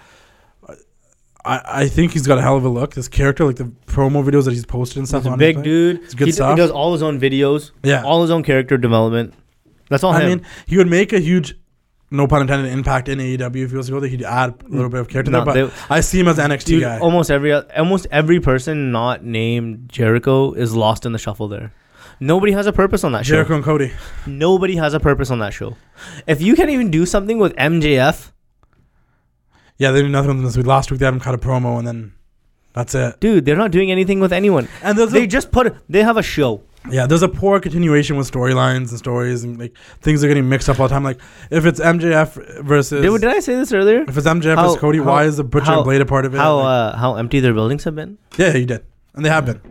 I I think he's got a hell of a look. His character, like the promo videos that he's posted and stuff. He's a on big his thing. dude. It's good he, d- stuff. he does all his own videos. Yeah, All his own character development. That's all I him. mean, he would make a huge, no pun intended, impact in A E W if he was to go there. He'd add a little bit of character No, there, but they- I see him as an N X T dude, guy. almost every almost every person not named Jericho is lost in the shuffle there. Nobody has a purpose on that show. Jericho and Cody. Nobody has a purpose on that show. If you can't even do something with M J F, Yeah, they did nothing with him this week. Last week they had him cut a promo and then that's it. dude, they're not doing anything with anyone. And there's They a, just put they have a show. yeah, there's a poor continuation with storylines and stories and like things are getting mixed up all the time. Like if it's M J F versus Did, did I say this earlier? if it's M J F How- versus Cody, how- why is the Butcher how- and Blade a part of it? How Like, uh, how empty their buildings have been. yeah, you did, and they have been.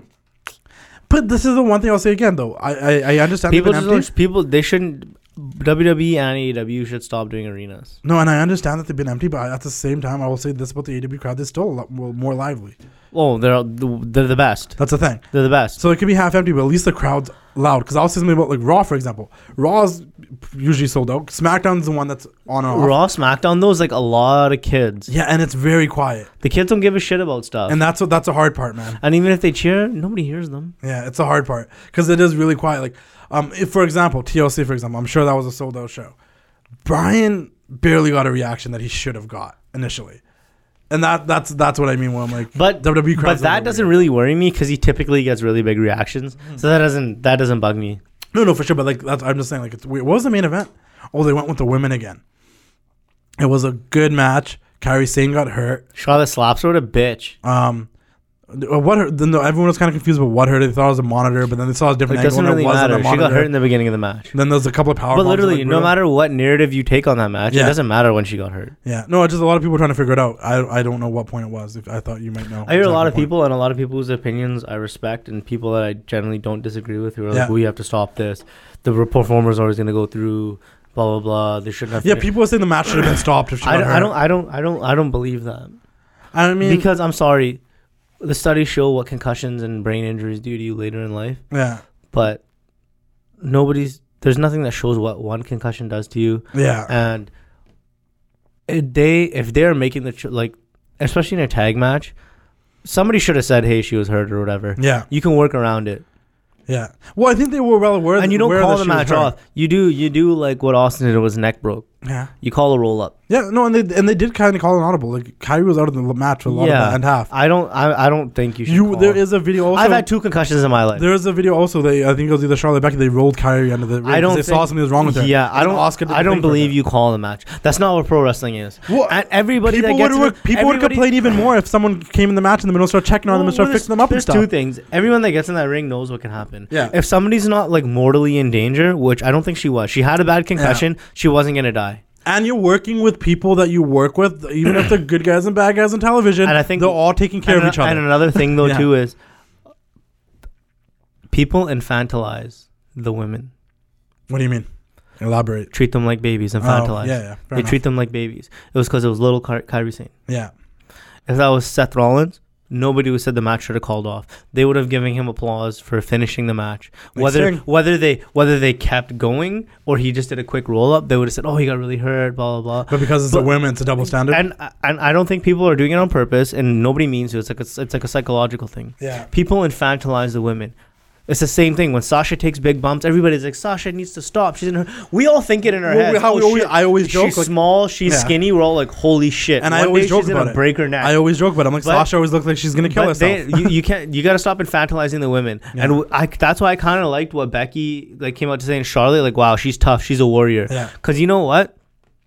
But this is the one thing I'll say again, though. I I, I understand People they've just been empty. don't, people they shouldn't. W W E and A E W should stop doing arenas. No, and I understand that they've been empty, but at the same time, I will say this about the A E W crowd: they're still a lot more, more lively. Oh, they're they're the best. That's the thing. They're the best. So it could be half empty, but at least the crowd's loud. Because I'll say something about like Raw, for example. Raw's usually sold out. SmackDown's the one that's on and off. Raw, SmackDown, those like a lot of kids. Yeah, and it's very quiet, The kids don't give a shit about stuff. and that's what that's a hard part, man. And even if they cheer, nobody hears them. Yeah, it's a hard part because it is really quiet. Like, um, if for example T L C, for example, I'm sure that was a sold out show. Brian barely got a reaction that he should have got initially, and that that's that's what I mean when I'm like, But W W E but crowd's a that little doesn't weird. really worry me because he typically gets really big reactions. So that doesn't that doesn't bug me. No, no, for sure. But like, that's, I'm just saying, like, it's weird. What was the main event? Oh, they went with the women again. It was a good match. Kairi Sane got hurt. Charlotte slaps her with a bitch. Um, uh, what hurt? Then everyone was kind of confused about what hurt. They thought it was a monitor, but then they saw a It different angle. doesn't and really it wasn't matter. a She monitor. got hurt in the beginning of the match. Then there's a couple of power. But bombs, literally, like, no brutal. matter what narrative you take on that match, Yeah. it doesn't matter when she got hurt. Yeah, no, it's just a lot of people trying to figure it out. I I don't know what point it was. If I thought you might know. I hear a exactly lot of point. people and a lot of people's opinions I respect, and people that I generally don't disagree with who are Yeah. like, we have to stop this. The re- performer's always going to go through blah blah blah. They shouldn't have. Yeah, to people were saying the match should have been stopped if she I got don't, hurt. I don't. I don't. I don't. I don't believe that. I mean, Because I'm sorry, the studies show what concussions and brain injuries do to you later in life, yeah, but nobody's. There's nothing that shows what one concussion does to you, yeah, and it, they if they're making the ch- like, especially in a tag match, somebody should have said, "Hey, she was hurt" or whatever. yeah, You can work around it. yeah. Well, I think they were well aware. And you don't aware call that the she was match hurt. off. You do you do like what Austin did. It was neck broke. Yeah. You call a roll up. Yeah, no, and they and they did kind of call an audible. Like Kyrie was out of the match for a lot Yeah. of that and half. I don't. I, I don't think you should. You call. there is a video also. I've had two concussions in my life. There is a video also. They I think it was either Charlotte or Becky. They rolled Kyrie under the ring. I don't. They think, saw something was wrong with her. Yeah, I And don't. Oscar did the I don't thing for believe her. you call the match. That's not what pro wrestling is. Well, And everybody people that gets would in the- people would everybody- complain even more if someone came in the match in the middle, start checking on them and start Well, fixing them up and there's stuff. two things. Everyone that gets in that ring knows what can happen. Yeah. If somebody's not like mortally in danger, which I don't think she was, she had a bad concussion. She wasn't gonna die. And you're working with people that you work with, even if they're good guys and bad guys on television. And I think- they're all taking care and, of each other. And another thing though Yeah. too is people infantilize the women. What do you mean? Elaborate. Treat them like babies. Infantilize. Oh, yeah, yeah. Fair They enough. treat them like babies. It was because it was little Ky- Kyrie Sane. Yeah. If that was Seth Rollins, nobody would have said the match should have called off. They would have given him applause for finishing the match. Like Whether Sting. whether they whether they kept going or he just did a quick roll up, they would have said, "Oh, he got really hurt." Blah blah blah. But because it's But- a women, it's a double standard. And and I don't think people are doing it on purpose, and nobody means to. It's like a, it's like a psychological thing. yeah. People infantilize the women. It's the same thing when Sasha takes big bumps. Everybody's like, Sasha needs to stop. She's in her. We all think it in our Well, head. we- how Oh, we always- shit. I always joke, She's like- small. She's Yeah. skinny. We're all like, holy shit. And One I always day joke she's about gonna it. break her neck. I always joke about it. I'm like, But- Sasha always looks like she's going to kill But herself. they, you, you can't. You got to stop infantilizing the women. Yeah. And w- I, that's why I kind of liked what Becky like came out to say in Charlotte. Like, wow, she's tough. She's a warrior. Yeah. Because you know what?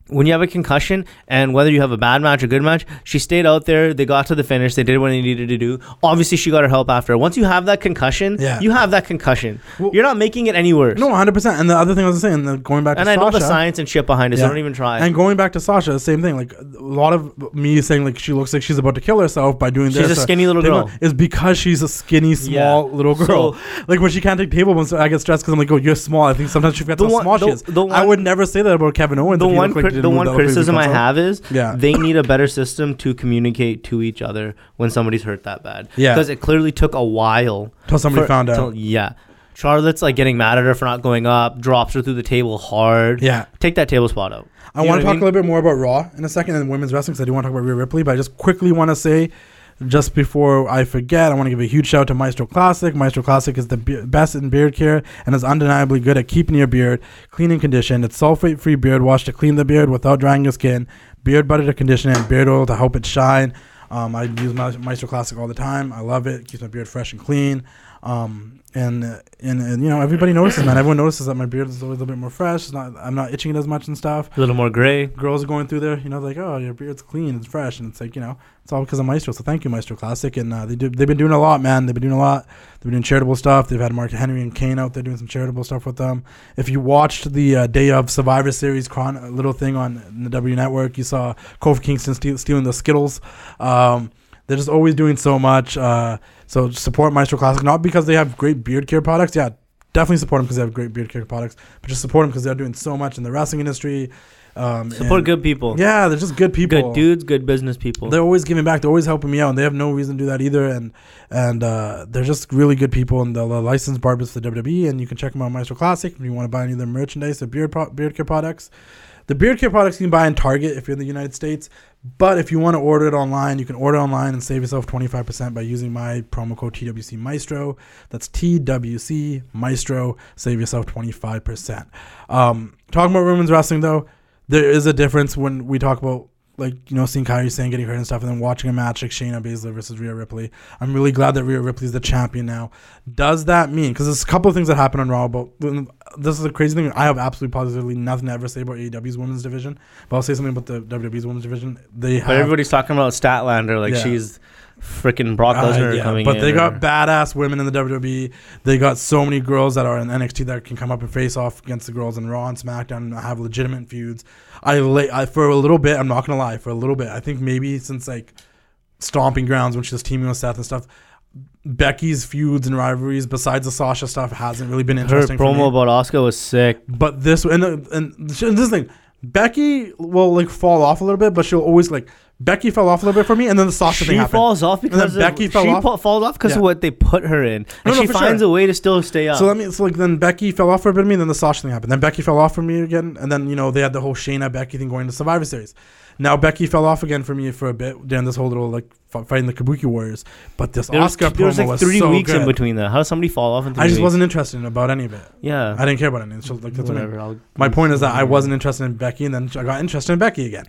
when you have a concussion, and whether you have a bad match or good match, she stayed out there. They got to the finish. They did what they needed to do. Obviously, she got her help after. Once you have that concussion, Yeah. you have that concussion. Well, You're not making it any worse. No, one hundred percent. And the other thing I was saying, the, going back to and Sasha. I know the science and shit behind it, so Yeah. don't even try. And going back to Sasha, the same thing. Like a lot of me saying like she looks like she's about to kill herself by doing She's this. a or- skinny little thing girl. like- Is because she's a skinny, small Yeah. little girl. So- like when she can't take table bumps, I get stressed because I'm like, oh, you're small. I think sometimes she forgets The how one- small the- she is. the I one- would never say that about Kevin Owens. The if he one, looked like cri- he the didn't move one that crazy criticism I console. have is Yeah. they need a better system to communicate to each other when somebody's hurt that bad. Yeah. Because it clearly took a while. Till somebody for- found out. till- yeah. Charlotte's like getting mad at her for not going up, drops her through the table hard. Yeah. Take that table spot out. I You want to know what talk a little bit more about Raw in a second and women's wrestling because I do want to talk about Rhea Ripley, but I just quickly want to say, just before I forget, I want to give a huge shout out to Maestro Classic. Maestro Classic is the be- best in beard care and is undeniably good at keeping your beard clean and conditioned. It's sulfate-free beard wash to clean the beard without drying your skin, beard butter to condition it, and beard oil to help it shine. Um, I use Ma- Maestro Classic all the time. I love it. It keeps my beard fresh and clean. Um, and, uh, and and you know everybody notices, man. Everyone notices that my beard is always a little bit more fresh. It's not. I'm not itching it as much and stuff. A little more gray. Girls are going through there, you know, like, oh, your beard's clean, it's fresh, and it's like, you know, it's all because of Maestro. So thank you, Maestro Classic, and uh, they do. They've been doing a lot, man. They've been doing a lot. They've been doing charitable stuff. They've had Mark Henry and Kane out there doing some charitable stuff with them. If you watched the uh, Day of Survivor Series chron- little thing on the W Network, you saw Kofi Kingston steal- stealing the Skittles. Um, they're just always doing so much. Uh, so support Maestro Classic, not because they have great beard care products. Yeah, definitely support them because they have great beard care products, but just support them because they're doing so much in the wrestling industry. Um, Support and- good people. Yeah, they're just good people. Good dudes, good business people. They're always giving back. They're always helping me out, and they have no reason to do that either. And and uh, they're just really good people, and they're licensed barbers for the W W E. And you can check them out on Maestro Classic if you want to buy any of their merchandise or beard pro- beard care products. The beard care products you can buy in Target if you're in the United States. But if you want to order it online, you can order online and save yourself twenty-five percent by using my promo code T W C Maestro. That's T W C Maestro. Save yourself twenty-five percent. Um, talking about women's wrestling, though, there is a difference when we talk about, like, you know, seeing Kairi Sane getting hurt and stuff, and then watching a match like Shayna Baszler versus Rhea Ripley. I'm really glad that Rhea Ripley is the champion now. Does that mean, because there's a couple of things that happen on Raw, but this is a crazy thing. I have absolutely positively nothing to ever say about A E W's women's division, but I'll say something about the W W E's women's division. They have, but everybody's talking about Statlander like Yeah. she's freaking Brock Lesnar Uh, yeah, coming but in. they or- got badass women in the W W E. They got so many girls that are in N X T that can come up and face off against the girls in Raw and SmackDown and have legitimate feuds. I, la- I for a little bit, I'm not gonna lie, for a little bit, I think maybe since like Stomping Grounds when she was teaming with Seth and stuff, Becky's feuds and rivalries, besides the Sasha stuff, hasn't really been her interesting. for me. promo about Asuka was sick. But this and and this thing, Becky will like fall off a little bit, but she'll always like Becky fell off a little bit for me, and then the Sasha She thing happened. falls off because then of, Becky fell she off? po- falls off because Yeah. of what they put her in, and No, no, she for finds sure. a way to still stay up. So let me. So like then Becky fell off for a bit of me, and then the Sasha thing happened. Then Becky fell off for me again, and then you know they had the whole Shayna Becky thing going to Survivor Series. Now Becky fell off again for me for a bit during this whole little like f- fighting the Kabuki Warriors. But this there was, Asuka there was promo like was three so weeks good. in between that. How does somebody fall off in three I just weeks? wasn't interested in about any of it. Yeah, I didn't care about any. So like that's what I- whatever. I'll, my point is that I wasn't interested in Becky, and then I got interested in Becky again.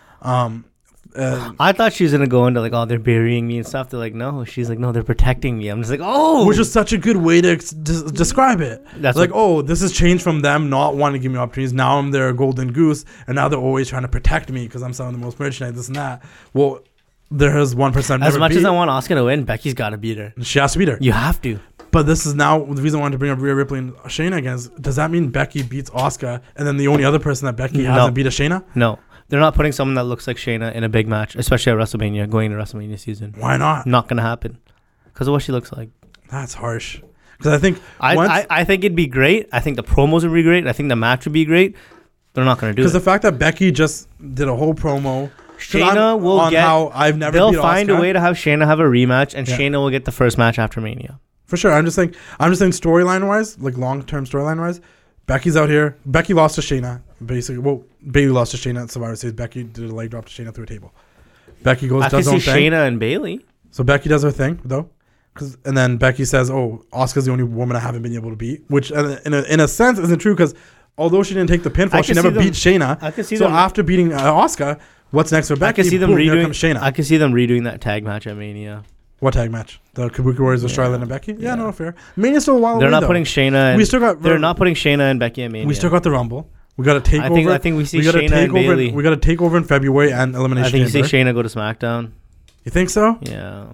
Um, uh, I thought she was gonna go into like, oh, they're burying me and stuff. They're like, no. She's like, no, they're protecting me. I'm just like, oh, which is such a good way to ex- des- describe it. That's like, what- oh, this has changed from them not wanting to give me opportunities. Now I'm their golden goose, and now they're always trying to protect me because I'm selling the most merchandise, this and that. Well, there has one percent. as much as I want Asuka to win, Becky's got to beat her. she has to beat her. You have to. But this is now the reason I wanted to bring up Rhea Ripley and Shayna again. Is, does that mean Becky beats Asuka, and then the only other person that Becky No. hasn't beat is Shayna? No, they're not putting someone that looks like Shayna in a big match, especially at WrestleMania, going into WrestleMania season. Why not? Not gonna happen because of what she looks like. That's harsh. Because I think I, once, I I think it'd be great. I think the promos would be great. I think the match would be great. They're not gonna do it. because the fact that Becky just did a whole promo. 'cause Shayna I'm- will on get. how I've never They'll beat find Asuka. a way to have Shayna have a rematch, and Yeah. Shayna will get the first match after Mania. For sure. I'm just saying I'm just saying storyline wise, like long term storyline wise, Becky's out here. Becky lost to Shayna. Basically, well, Bayley lost to Shayna at Survivor Series. Becky did a leg drop to Shayna through a table. Becky goes, I can does her see own thing. Shayna and Bailey. So Becky does her thing, though. Cause, and then Becky says, oh, Asuka's the only woman I haven't been able to beat. Which, uh, in a, in a sense, isn't true because although she didn't take the I pinfall, she can never see them- beat Shayna. I can see so them. after beating uh, Asuka, what's next for Becky? I can see them Boom, here redoing. comes Shayna. I can see them redoing that tag match at Mania. What tag match? The Kabuki Warriors with Yeah. Charlotte and Becky? Yeah, Yeah. no, fair. Mania's still a while They're away, not though. putting Shayna. And, We still got They're not putting Shayna and Becky at Mania. We still got the Rumble. We got a takeover. I think I think we see we got a Shayna and takeover. Bailey. We got a takeover in February and elimination. I think you see Chamber. Shayna go to SmackDown. You think so? Yeah.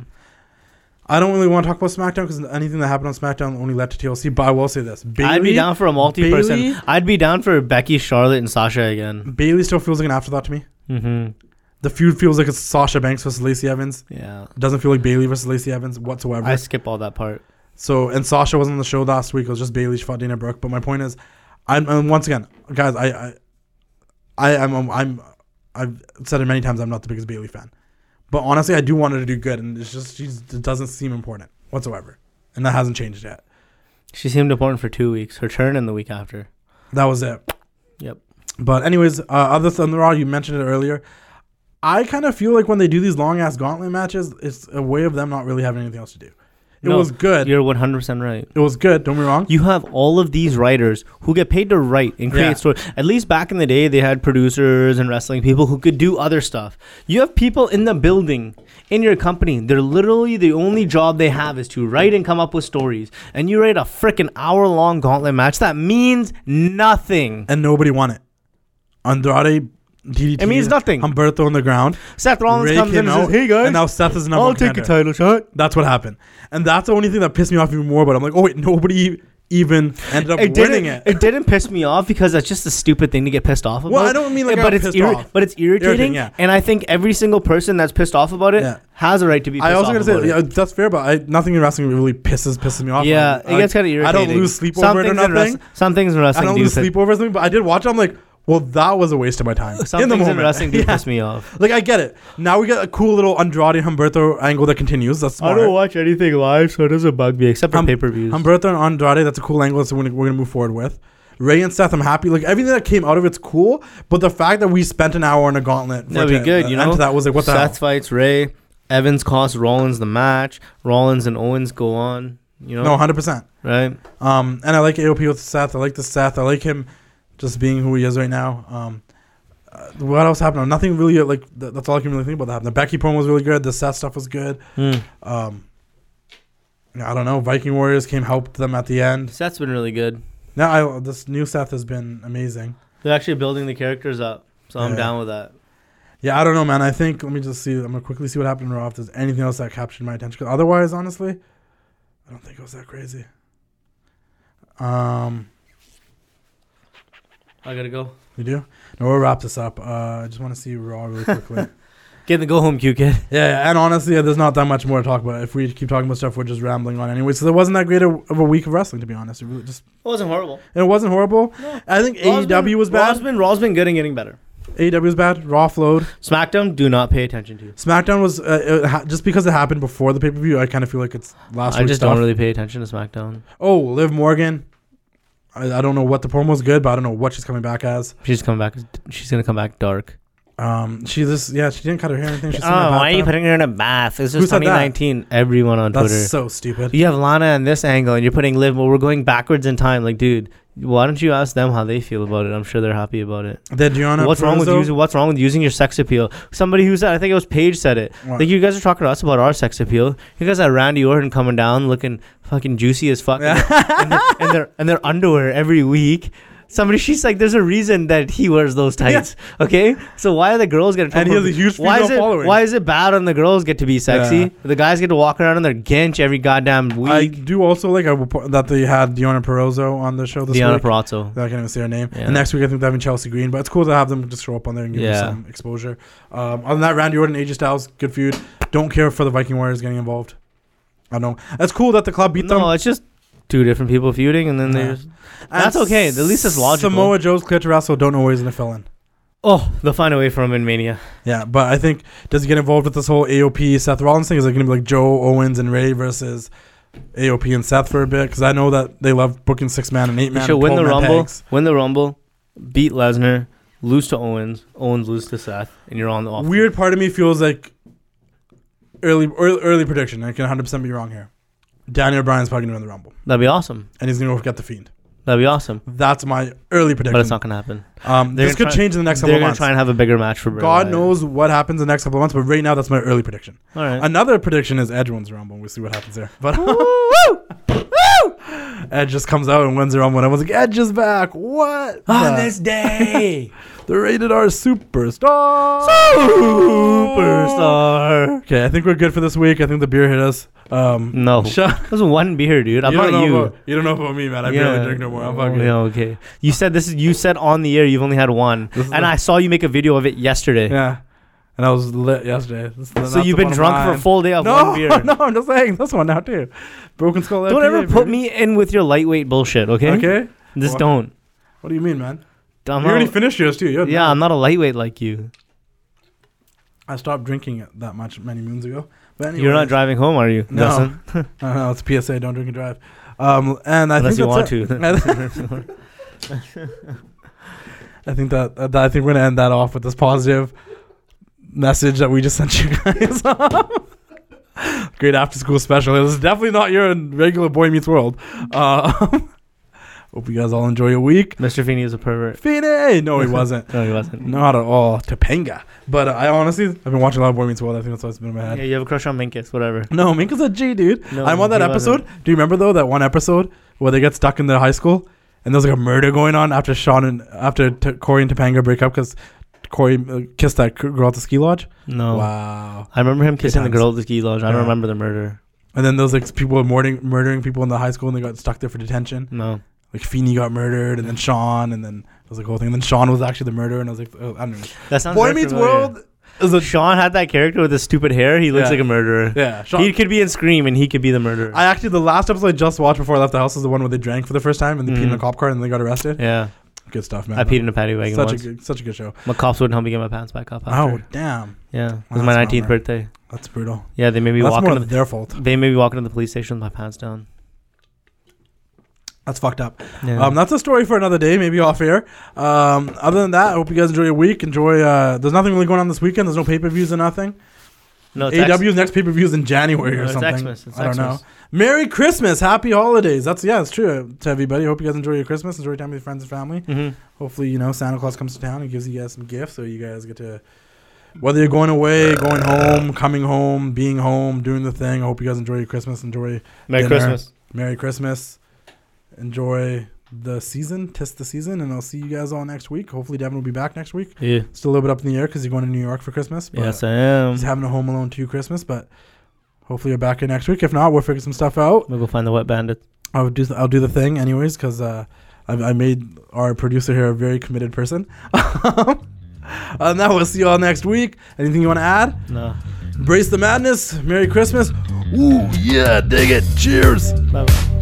I don't really want to talk about SmackDown because anything that happened on SmackDown only led to T L C. But I will say this: Bayley, I'd be down for a multi-person. Bayley, I'd be down for Becky, Charlotte, and Sasha again. Bailey still feels like an afterthought to me. Mm-hmm. The feud feels like it's Sasha Banks versus Lacey Evans. Yeah. It doesn't feel like Bailey versus Lacey Evans whatsoever. I skip all that part. So and Sasha wasn't on the show last week. It was just Bailey. She fought Dana Brooke. But my point is, I'm and once again, guys, I, I, I am I'm, I'm I've said it many times. I'm not the biggest Bailey fan, but honestly, I do want her to do good, and it's just she's it doesn't seem important whatsoever, and that hasn't changed yet. She seemed important for two weeks. Her turn in the week after. That was it. Yep. But anyways, uh, other than Raw, you mentioned it earlier. I kind of feel like when they do these long ass gauntlet matches, it's a way of them not really having anything else to do. It No, was good. You're one hundred percent right. It was good. Don't be wrong. You have all of these writers who get paid to write and create Yeah. stories. At least back in the day, they had producers and wrestling people who could do other stuff. You have people in the building, in your company. They're literally the only job they have is to write and come up with stories. And you write a freaking hour-long gauntlet match that means nothing. And nobody won it. Andrade, D D T, It means nothing. Humberto on the ground. Seth Rollins Ray comes in came and out, says, "Hey guys, and now Seth is the number I'll one take a contender. title shot." That's what happened. And that's the only thing that pissed me off even more. But I'm like, oh wait, nobody even ended up It winning didn't, it. it didn't piss me off because that's just a stupid thing to get pissed off about. Well, I don't mean like I but got it's pissed irri- off. but it's irritating, Irritating, yeah. and I think every single person that's pissed off about it Yeah. has a right to be pissed I also off gotta say about yeah, it. that's fair, but I, nothing in wrestling really pisses pisses me off. Yeah, I, it gets kind of irritating. I don't lose sleep some over it or things in nothing. wrest- some things in I wrestling don't do lose piss- sleep over something, but I did watch it. I'm like, well, that was a waste of my time. Some in the things moment. in wrestling do Yeah. piss me off. Like I get it. Now we got a cool little Andrade Humberto angle that continues. That's smart. I don't watch anything live, so it doesn't bug me except for Hum- pay-per-views. Humberto and Andrade, that's a cool angle. That's what we're gonna, we're gonna move forward with. Ray and Seth, I'm happy. Like everything that came out of it's cool, but the fact that we spent an hour on a gauntlet for That'd be to- good, you uh, know? to that was like what the Seth hell? fights Ray. Evans costs Rollins the match. Rollins and Owens go on. You know, No, one hundred percent. right? Um, and I like A O P with Seth. I like the Seth. I like him just being who he is right now. Um, uh, what else happened? Nothing really. Like th- that's all I can really think about that happened. The Becky promo was really good. The Seth stuff was good. Hmm. Um, I don't know. Viking Warriors came helped them at the end. Seth's been really good. Now I, this new Seth has been amazing. They're actually building the characters up, so I'm Yeah. down with that. Yeah, I don't know, man. I think let me just see. I'm gonna quickly see what happened in Raw. If there's anything else that captured my attention, 'cause otherwise, honestly, I don't think it was that crazy. Um, I gotta go. we do. No, we'll wrap this up. Uh, I just want to see Raw really quickly. Get the go home, Q kid. yeah, yeah, and honestly, yeah, there's not that much more to talk about. If we keep talking about stuff, we're just rambling on anyway. So there wasn't that great of a week of wrestling, to be honest. It really just It wasn't horrible. and it wasn't horrible. No. I think Raw's A E W been- was bad. Raw's been, Raw's been good and getting better. A E W was bad. Raw flowed. SmackDown, do not pay attention to. SmackDown was uh, it ha- just because it happened before the pay per view. I kind of feel like it's last I week's just stuff. don't really pay attention to SmackDown. Oh, Liv Morgan. I, I don't know what the promo was good, but I don't know what she's coming back as. She's coming back. She's gonna come back dark. Um, she just yeah, she didn't cut her hair or anything. She's Oh, why are you putting her in a bath? This Who is said that? twenty nineteen. Everyone on That's Twitter. so stupid. You have Lana in this angle, and you're putting Liv. Well, we're going backwards in time. Like, dude, why don't you ask them how they feel about it? I'm sure they're happy about it. Then Gianna What's wrong with Perazzo- using? What's wrong with using your sex appeal? Somebody who said, I think it was Paige said it. What? Like, you guys are talking to us about our sex appeal. You guys had Randy Orton coming down looking fucking juicy as fuck in, their, in, their, in, their, in their underwear every week. Somebody, she's like, there's a reason that he wears those tights. Okay, so why are the girls getting? And he has a huge why female is it? following. Why is it bad when the girls get to be sexy? Yeah. The guys get to walk around in their ginch every goddamn week. I do also like I will po- that they had Deonna Purrazzo on the show this Deonna week. Purrazzo. I can't even say her name. Yeah. And next week I think they're having Chelsea Green, but it's cool to have them just show up on there and give Yeah. them some exposure. Um, other than that, Randy Orton, A J Styles, good feud. Don't care for the Viking Warriors getting involved. I don't know. That's cool that the club beat them. No, it's just two different people feuding, and then Yeah. there's. That's okay. At least it's logical. Samoa Joe's clear to wrestle. Don't know where he's gonna fill in. Oh, they'll find a way for him in Mania. Yeah, but I think does he get involved with this whole A O P Seth Rollins thing? Is it gonna be like Joe Owens and Ray versus A O P and Seth for a bit? Because I know that they love booking six man and eight You man. should win the twelve man Rumble, tags. win the Rumble, beat Lesnar, lose to Owens, Owens lose to Seth, and you're on the off. Weird part of me feels like early early, early prediction. I can one hundred percent be wrong here. Daniel Bryan's probably gonna win the Rumble, That'd be awesome. and he's gonna go get the Fiend. That'd be awesome. That's my early prediction. But it's not gonna happen. Um, They're this gonna could try- change in the next They're couple of gonna months. try and have a bigger match for Bray God Wyatt. knows what happens in the next couple of months, but right now that's my early prediction. All right. Another prediction is Edge wins the Rumble. We'll see what happens there. But Edge just comes out and wins the Rumble. And I was like, Edge is back. What? On the- this day. The rated R superstar. Superstar. Okay, I think we're good for this week. I think the beer hit us. Um, No. Shut. That was one beer, dude. I'm you don't not know you. About, you don't know about me, man. I barely drink no more. I'm fucking. Yeah, okay. You said this is. You said on the air you've only had one, This is and the- I saw you make a video of it yesterday. Yeah. And I was lit yesterday. This, So you've been drunk for a full day of no, one beer. No, I'm just saying this one now too. Broken Skull. Don't I P A, ever put baby. me in with your lightweight bullshit, okay? Okay. Just What? don't. What do you mean, man? I'm you already not, finished yours too. You're yeah, I'm not a lightweight like you. I stopped drinking it that much many moons ago. But anyway, You're not driving home, are you? No. Dustin? No, no, it's P S A. Don't drink and drive. Um, and I Unless think you want that's to. it. I think that, that I think we're gonna end that off with this positive message that we just sent you guys. Great after school special. This is definitely not your regular Boy Meets World. Uh, hope you guys all enjoy your week. Mister Feeney is a pervert. Feeney! No, he wasn't. No, he wasn't. Not at all. Topanga. But uh, I honestly, I've been watching a lot of Boy Meets World. I think that's what's been in my head. Yeah, you have a crush on Minkus, whatever. No, Minka's a G, dude. No, I'm on that he episode. wasn't. Do you remember though that one episode where they get stuck in the high school and there's like a murder going on after Sean and after T- Corey and Topanga break up because Corey uh, kissed that c- girl at the ski lodge? No. Wow. I remember him kissing the times. girl at the ski lodge. I don't Yeah. remember the murder. And then those like people were murdering, murdering people in the high school and they got stuck there for detention. No. Like Feeney got murdered and then Sean and then it was like a whole thing. And then Sean was actually the murderer and I was like, oh, I don't know. That sounds Boy very Meets familiar. World is a Sean had that character with his stupid hair. He looks Yeah. like a murderer. yeah. Sean, He could be in Scream and he could be the murderer. I actually the last episode I just watched before I left the house was the one where they drank for the first time and they peed in Mhm. a cop car and they got arrested. yeah. Good stuff, man. I peed in a paddy wagon such once. a good, such a good show. My cops wouldn't help me get my pants back up Oh after. damn, Yeah. It Wow, was my that's nineteenth bummer. birthday. that's brutal. Yeah, they made me That's walk more into of the, their fault. they made me walk into the police station with my pants down. That's fucked up. Yeah. Um, that's a story for another day, maybe off air. Um, other than that, I hope you guys enjoy your week. Enjoy. Uh, there's nothing really going on this weekend. There's no pay per views or nothing. no, it's A W's next pay per view is in January No, or it's something. Xmas. It's I don't know. Xmas. Merry Christmas, Happy Holidays. That's yeah, it's true to everybody. Hope you guys enjoy your Christmas. Enjoy your time with your friends and family. Mm-hmm. Hopefully, you know Santa Claus comes to town and gives you guys some gifts, so you guys get to. Whether you're going away, going home, coming home, being home, doing the thing. I hope you guys enjoy your Christmas. Enjoy Merry Dinner. Christmas. Merry Christmas. Enjoy the season. Test the season. And I'll see you guys all next week. Hopefully Devin will be back next week. Yeah. Still a little bit up in the air because you're going to New York for Christmas. But Yes, I am. he's having a Home Alone two Christmas. But hopefully you're back in next week. If not, we'll figure some stuff out. We'll go find the wet bandit. I'll do, I'll do the thing anyways because uh, I, I made our producer here a very committed person. And now we'll see you all next week. Anything you want to add? No. Brace the madness. Merry Christmas. Ooh, yeah, dig it. Cheers. Bye-bye.